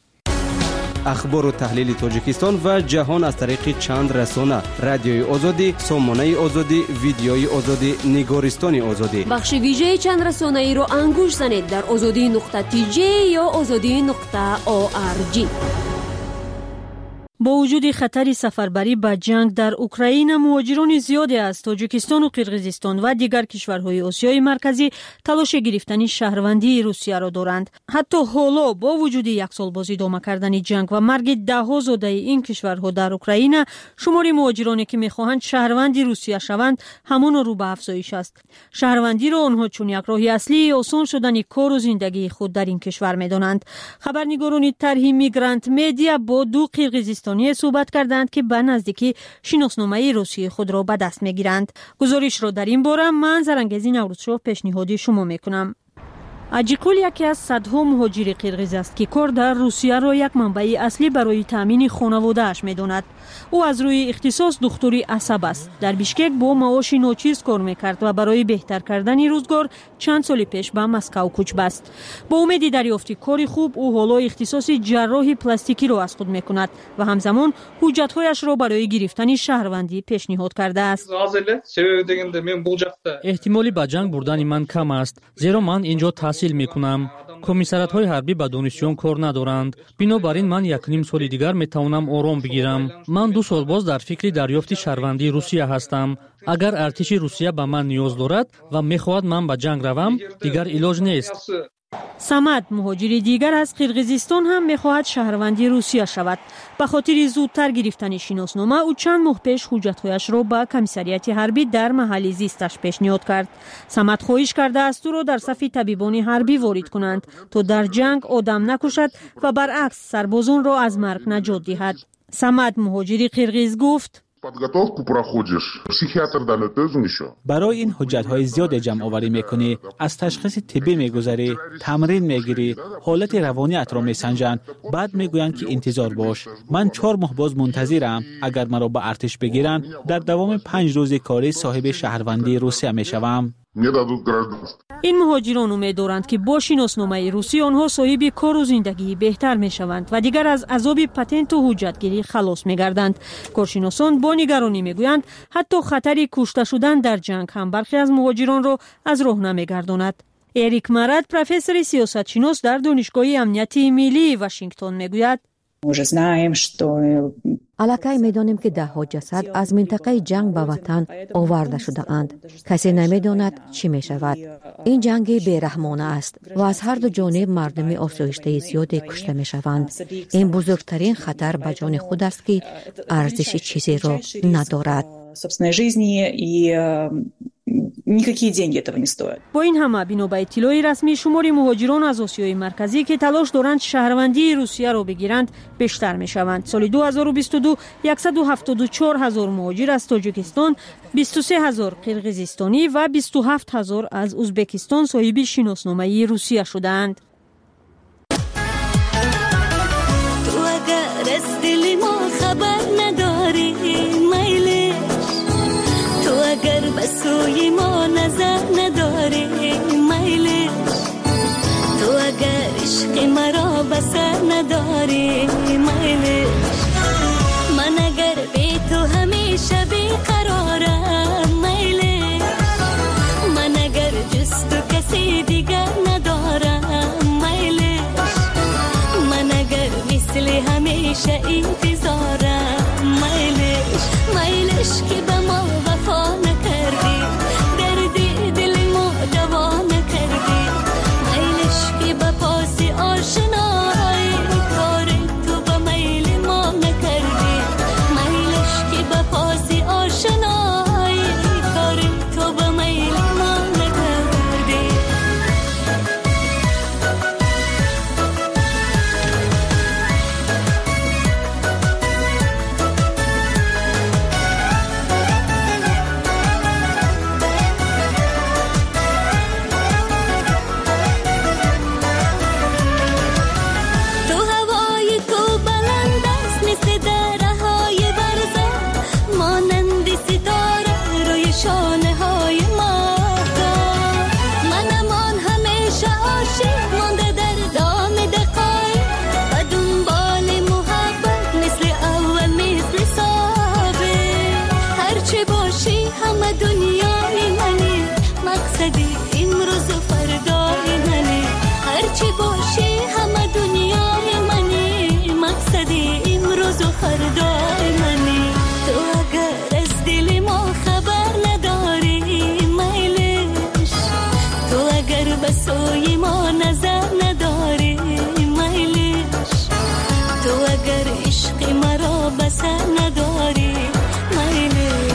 اخبار و تحلیل تاجیکستان و جهان از طریق چند رسانه: رادیوی آزادی، سامانه آزادی، ویدیوی آزادی، نگارستان آزادی. بخش ویژه چند رسانه ای را انگوش زنید در آزادی نقطه تی جی یا آزادی نقطه او آر جی. با وجود خطر سفربری به جنگ در اوکراین، مهاجران زیادی از تاجیکستان و قرقیزستان و دیگر کشورهای آسیای مرکزی تلاش گرفتن شهروندی روسیه را دارند. حتی حالا با وجود یک سال باز ادامه کردن جنگ و مرگ ده ها زاده این کشورها در اوکراین، شمار مهاجرانی که میخواهند شهروندی روسیه شوند همان رو به افزایش است. شهروندی را آنها چون یک راه اصلی آسان شدن کار و زندگی خود در این کشور میدانند. خبرنگاران طرح میگرانت مدیا با دو قرقیزستان صحبت کردند که به نزدیکی شناسنامه روسیه خود را به دست میگیرند. گزارش را در این باره من زرنگزی نوروزشاه پیشنهاد شما میکنم. اجیقول یکی از صدها مهاجر قرغیز است که کار در روسیه را یک منبع اصلی برای تامین خانواده اش می‌داند. او از روی اختصاص دکتری عصب است. در بیشکک با معاش ناچیز کار می‌کرد و برای بهتر کردن روزگار چند سال پیش به مسکو کوچ بست. با امید دریافت کاری خوب او حالا اختصاص جراح پلاستیکی را از خود می‌کند و همزمان حجت‌هایش را برای گرفتن شهروندی پیشنهاد کرده است. احتمالی به جنگ بردن من کم است، زیرا من اینجا تحصیل میکنم. комиссариатҳои ҳарбӣ ба донишҷӯён кор надоранд. бинобар ин ман якним соли дигар метавонам ором бигирам. ман ду сол боз дар фикри дарёфти шаҳрвандии русия ҳастам. агар артиши русия ба ман ниёз дорад ва мехоҳад ман ба ҷанг равам, дигар илоҷ нест. самад муҳоҷири дигар аз қирғизистон ҳам мехоҳад шаҳрванди русия шавад. ба хотири зудтар гирифтани шиноснома ӯ чанд моҳ пеш ҳуҷҷатҳояшро ба комиссарияти ҳарбӣ дар маҳалли зисташ пешниҳод кард. самад хоҳиш кардааст ӯро дар сафи табибони ҳарбӣ ворид кунанд, то дар ҷанг одам накушад ва баръакс сарбозонро аз марг наҷот диҳад. самад муҳоҷири қирғиз гуфт: подготовку проходишь, психиатр дает еще. برای این حجت‌های زیاد جمع آوری میکنی، از تشخیص طبی میگذری، تمرین میگیری، حالت روانیت را میسنجند، بعد میگویند که انتظار باش. من چهار ماه باز منتظرم. اگر مرا به ارتش بگیرن، در دوام پنج روز کاری صاحب شهروندی روسیه میشوم. این مهاجران امید دارند که با شناسنامه روسی آنها صاحب کار و زندگی بهتر میشوند و دیگر از عذاب پتنت و حجتگیری خلاص میگردند. کارشناسان با نگرانی میگویند حتی خطر کشته شدن در جنگ هم برخی از مهاجران را از راه نمیگرداند. اریک مراد پروفسور سیاست شناس در دانشگاه امنیتی ملی واشنگتن میگوید: аллакай медонем ки даҳҳо ҷасад аз минтақаи ҷанг ба ватан оварда шудаанд. касе намедонад чӣ мешавад. ин ҷанги бераҳмона аст ва аз ҳарду ҷониб мардуми осоиштаи зиёде кушта мешаванд. ин бузургтарин хатар ба ҷони худ аст ки арзиши чизеро надорад. никакие деньги этого не стоят. با این همه بنا به اطلاعی رسمی شمار مهاجران از آسیای مرکزی که تلاش دارند شهروندی روسیه را بگیرند بیشتر می شوند. سال دو هزار و بیست و دو صد و هفتاد و چهار هزار مهاجر از تاجیکستان، بیست و سه هزار قرغیزستانی و بیست و هفت هزار از ازبکستان صاحب شناسنامه روسیه شدند. تو اگر از دل ما خبر نداری میلی، تو اگر به سوی ما نظر نداری میلی، تو اگر عشق مرا بسر نداری میلی، من اگر بی تو همیشه بیقرارم میلی، من اگر جز تو کسی دیگر ندارم میلی، من اگر مثل همیشه انتظارم میلیش، میلیش که به ما وفا نکردی، دردی دل ما دوا نکردی، میلیش که به پاس آشنایی کار تو به میل ما نکردی، میلیش که به پاس آشنایی کار تو به میل ما نکردی. سوی ما نظر نداری میلیش، تو اگر عشق مرا بسر نداری میلیش.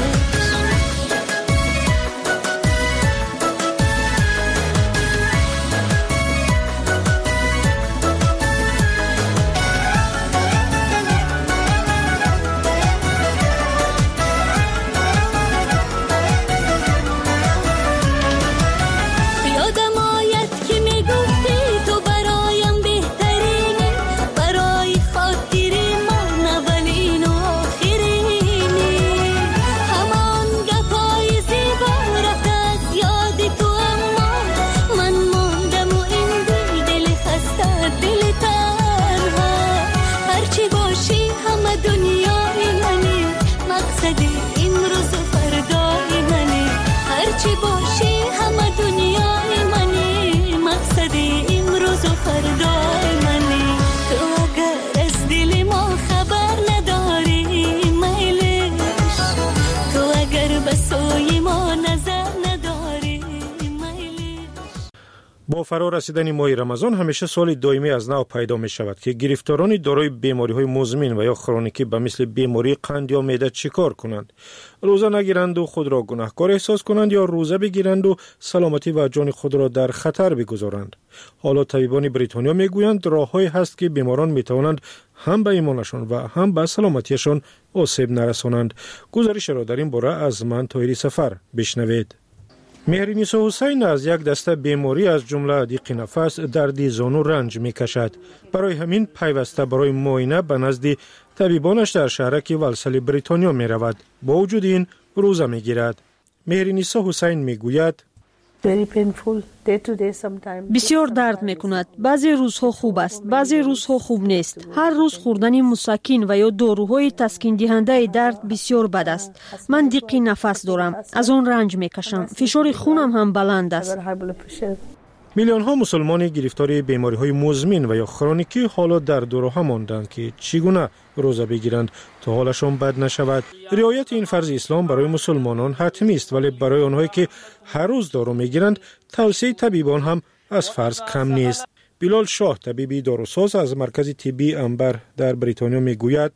یادم آید که میگو زدی امروز و فردای منی. تو اگر از دل ما خبر نداری میلش، تو اگر به سوی ما نظر نداری میلش. با فرا رسیدن ماه رمضان همیشه سال دائمی از نو پیدا می شود که گرفتاران دارای بیماری های مزمن و یا کرونیکی به مثل بیماری قند یا معده چیکار کنند؟ روزه نگیرند و خود را گناهکار احساس کنند یا روزه بگیرند و سلامتی و جان خود را در خطر بگذارند؟ حالا طبیبان بریتانیا میگویند راههایی هست که بیماران می توانند هم به ایمانشان و هم به سلامتیشان آسیب نرسانند. گزارش را در این باره از من طاهری سفر بشنوید. مهرنیسا حسین از یک دسته بیماری از جمله دیق نفس، درد زانو رنج می کشد. برای همین پیوسته برای معاینه به نزد طبیبانش در شهرک ولسلی بریتانیا می رود. با وجود این روزه می گیرد. مهرنیسا حسین می گوید بسیار درد می کند. بعضی روزها خوب است، بعضی روزها خوب نیست. هر روز خوردن مسکن و یا داروهای تسکین دهنده درد بسیار بد است. من دیق نفس دارم، از آن رنج می کشم. فشار خونم هم بلند است. میلیون ها مسلمان گرفتار بیماری های مزمن و یا کرونیکی حالا در دوراها ماندند که چگونه روزه بگیرند تا حالشان بد نشود. رعایت این فرض اسلام برای مسلمانان حتمی است، ولی برای آنهایی که هر روز دارو میگیرند توصیه طبیبان هم از فرض کم نیست. بلال شاه، طبیبی داروساز از مرکز طبی انبر در بریتانیا میگوید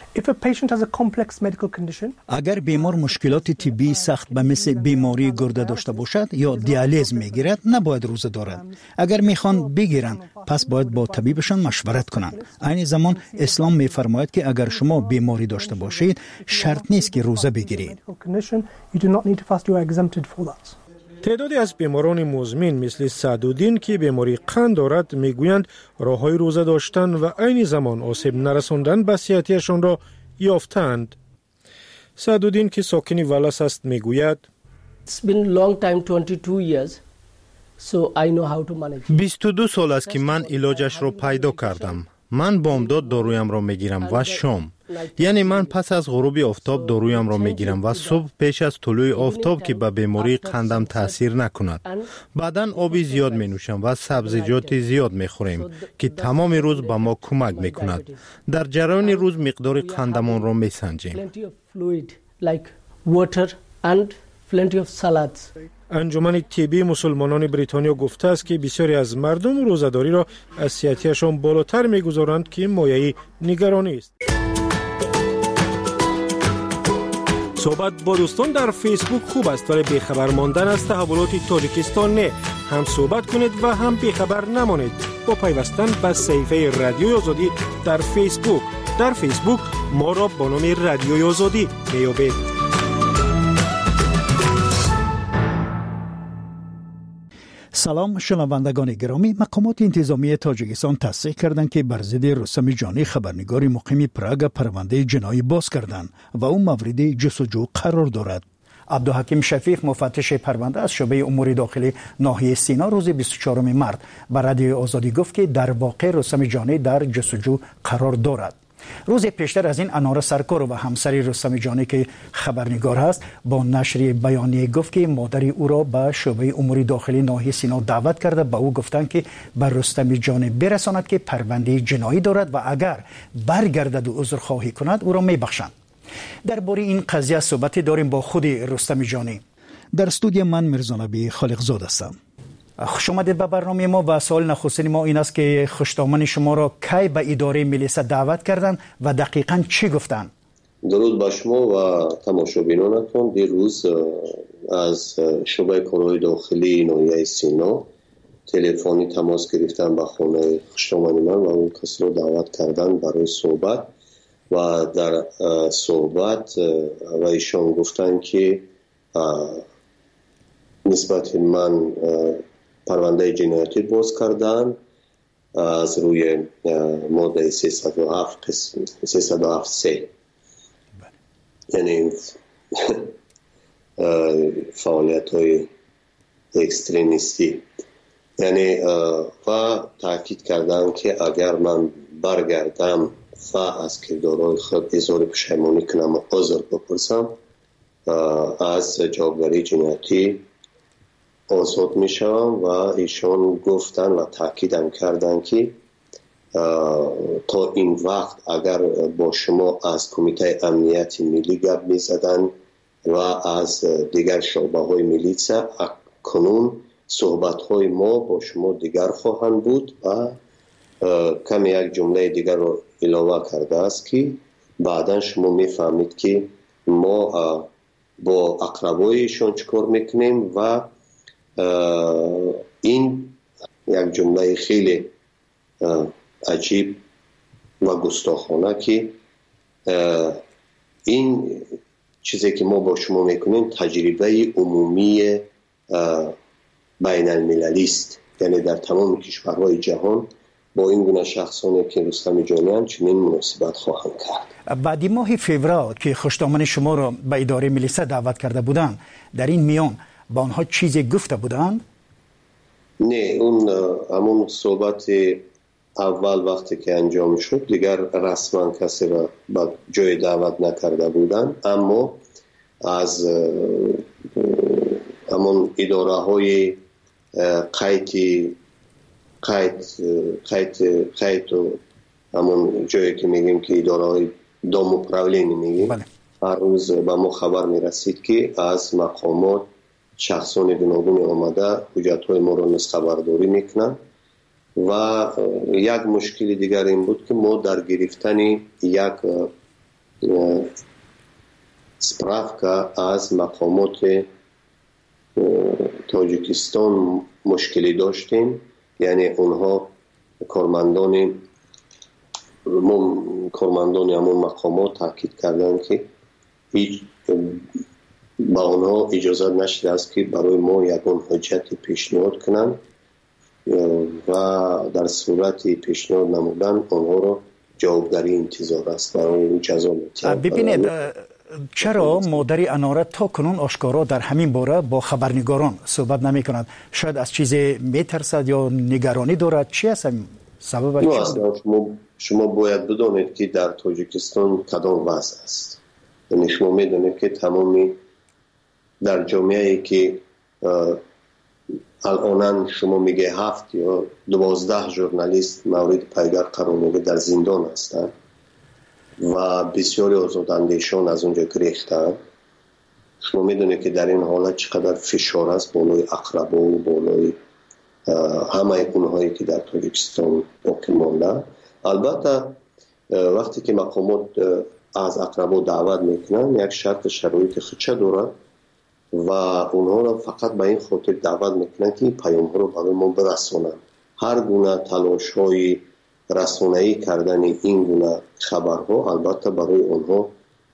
اگر بیمار مشکلات طبی سخت به مثل بیماری گرده داشته باشد یا دیالیز میگیرد نباید روزه دارد. اگر میخوان بگیرند پس باید با طبیبشان مشورت کنند. عین زمان اسلام میفرماید که اگر شما بیماری داشته باشید شرط نیست که روزه بگیرید. تعدادی از بیماران مزمن مثل سعدالدین که بیماری قند دارد میگویند راههای روزه داشتن و عین زمان آسیب نرساندن به صحتیشان را یافتند. سعدالدین که ساکن ولس است میگوید بیست و دو سال است که من علاجش را پیدا کردم. من بامداد دارویم را میگیرم و شام، یعنی من پس از غروب آفتاب دارویم را میگیرم و صبح پیش از طلوع آفتاب که به بیماری قندم تاثیر نکند. بعداً آبی زیاد می نوشم و سبزیجات زیاد می خوریم که تمام روز به ما کمک می کند. در جریان روز مقدار قندمان را می سنجیم. انجمن طبی مسلمانان بریتانیا گفته است که بسیاری از مردم روزه‌داری را از صحتیشان بالاتر می‌گذارند که مایه نگرانی است. صحبت با دوستان در فیسبوک خوب است، ولی بیخبر ماندن از تحولات تاجیکستان نه. هم صحبت کنید و هم بیخبر نمانید با پیوستن به صفحه رادیوی آزادی در فیسبوک. در فیسبوک ما را با نام رادیوی آزادی میابید. سلام شنوندگان گرامی. مقامات انتظامی تاجیکستان تصدیق کردند که بر ضد رستم جانی خبرنگار مقیم پراگ پرونده جنایی باز کردند و او مورد جستجو قرار دارد. عبدالحکیم شفیق مفتش پرونده از شعبه امور داخلی ناحیه سینا روز بیست و چهارم مارس به رادیو آزادی گفت که در واقع رستم جانی در جستجو قرار دارد. روز پیشتر از این انار سرکار و همسری رستم جانی که خبرنگار است با نشر بیانیه گفت که مادر او را به شعبه امور داخلی ناحیه سینا دعوت کرده. به او گفتند که بر رستم جانی برساند که پرونده جنایی دارد و اگر برگردد و عذرخواهی کند او را میبخشند. درباره این قضیه صحبت داریم با خود رستم جانی. در استودیو من مرزانبی خالقزاد هستم. خوش آمدید به برنامه ما و سوال نخستین ما این است که خوشتامن شما را کی به اداره ملیسا دعوت کردند و دقیقاً چی گفتند؟ درود بر شما و تماشابینانتون. دیروز از شعبه کارهای داخلی ناحیه سینا تلفنی تماس گرفتن به خانه خوشتامن من و اون کسی را دعوت کردن برای صحبت و در صحبت و ایشان گفتن که نسبت من پرونده جنایتی باز کردن از روی ماده سیصد و هفت قسم سیصد و هفت سه، یعنی فعالیت های اکستریمیستی، یعنی و تاکید کردن که اگر من برگردم و از کردارهای خود اظهار پشیمانی کنم و عذر بپرسم از جوابداری جنایتی آزاد می شوم و ایشان گفتن و تاکیدم کردن که تا این وقت اگر با شما از کمیته امنیت ملی گپ می زدن و از دیگر شعبه های میلیسا، کنون صحبت های ما با شما دیگر خواهند بود و کم یک جمله دیگر رو علاوه کرده است که بعدا شما می فهمید که ما با اقربایشان چکار میکنیم و این یک جمله خیلی عجیب و گستاخانه که این چیزی که ما با شما میکنیم تجربه عمومی بین المللی است، یعنی در تمام کشورهای جهان با این گونه شخصانی که رستم جانیان چنین مناسبت خواهند کرد. بعد ماه فوریه که خوشدامن شما را به اداره میلیسا دعوت کرده بودند، در این میان با آنها چیزی گفته بودند؟ نه، اون همون صحبت اول وقتی که انجام شد دیگر رسما کسی را به جای دعوت نکرده بودند، اما از همون اداره های قید قید قید قید و همون جایی که میگیم که اداره های دام اپراولینی میگیم، بله. هر روز به ما خبر میرسید که از مقامات شخصان گوناگونی آمده حجت های ما را نسخبرداری میکنن و یک مشکل دیگر این بود که ما در گرفتن یک سپراوکا از مقامات تاجیکستان مشکلی داشتیم، یعنی اونها کارمندان کارمندان همون مقامات تاکید کردن که هیچ با اونها اجازه نشده است که برای ما یکون حجت پیشنهاد کنن و در صورت پیشنهاد نمودن اونها را جوابداری انتظار است و اون جزا می‌توان. ببینید چرا مادر اناره تا کنون آشکارا در همین باره با خبرنگاران صحبت نمی کند؟ شاید از چیزی میترسد یا نگرانی دارد؟ چی است سبب؟ نه اصلا شما, شما باید بدانید که در تاجیکستان کدام وضع است. یعنی شما میدونید که تمامی در جامعه‌ای که الان شما میگه هفت یا دوازده ژورنالیست مورد پایگاه قرار میگه در زندان هستند و بسیاری آزاداندیشان از اونجا گریختند. شما میدونید که در این حالت چقدر فشار است بالای اقربا و بالای همه اونهایی که در تاجیکستان باقی مانده. البته وقتی که مقامات از اقربا دعوت میکنن یک شرط شرایط خچه دارد و اونها را فقط به این خاطر دعوت میکنن که این پیام ها رو برای ما برسونن. هر گونه تلاش های رسانه‌ای کردن این گونه خبرها البته برای اونها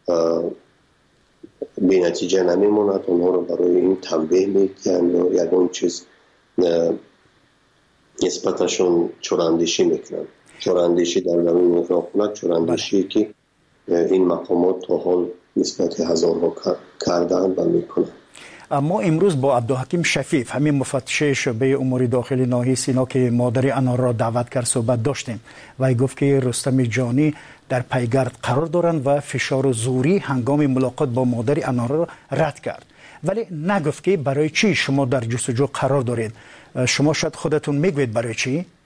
بی نتیجه نمیموند. اونها رو برای این تنبیه میکنن یا یکون چیز نسبتشون چوراندیشی میکنن. چوراندیشی در درون نگاه چوراندیشی که این مقامات تا حال نسبت هزارها کردن و میکنن. اما امروز با عبدالحکیم شفیف همین مفتش شعبه امور داخلی ناحیه سینا که مادر انار را دعوت کرد صحبت داشتیم و ای گفت که رستم جانی در پیگرد قرار دارند و فشار زوری هنگام ملاقات با مادر انار را رد کرد، ولی نگفت که برای چی شما در جستجو قرار دارید. شما شاید خودتون میگوید برای چی؟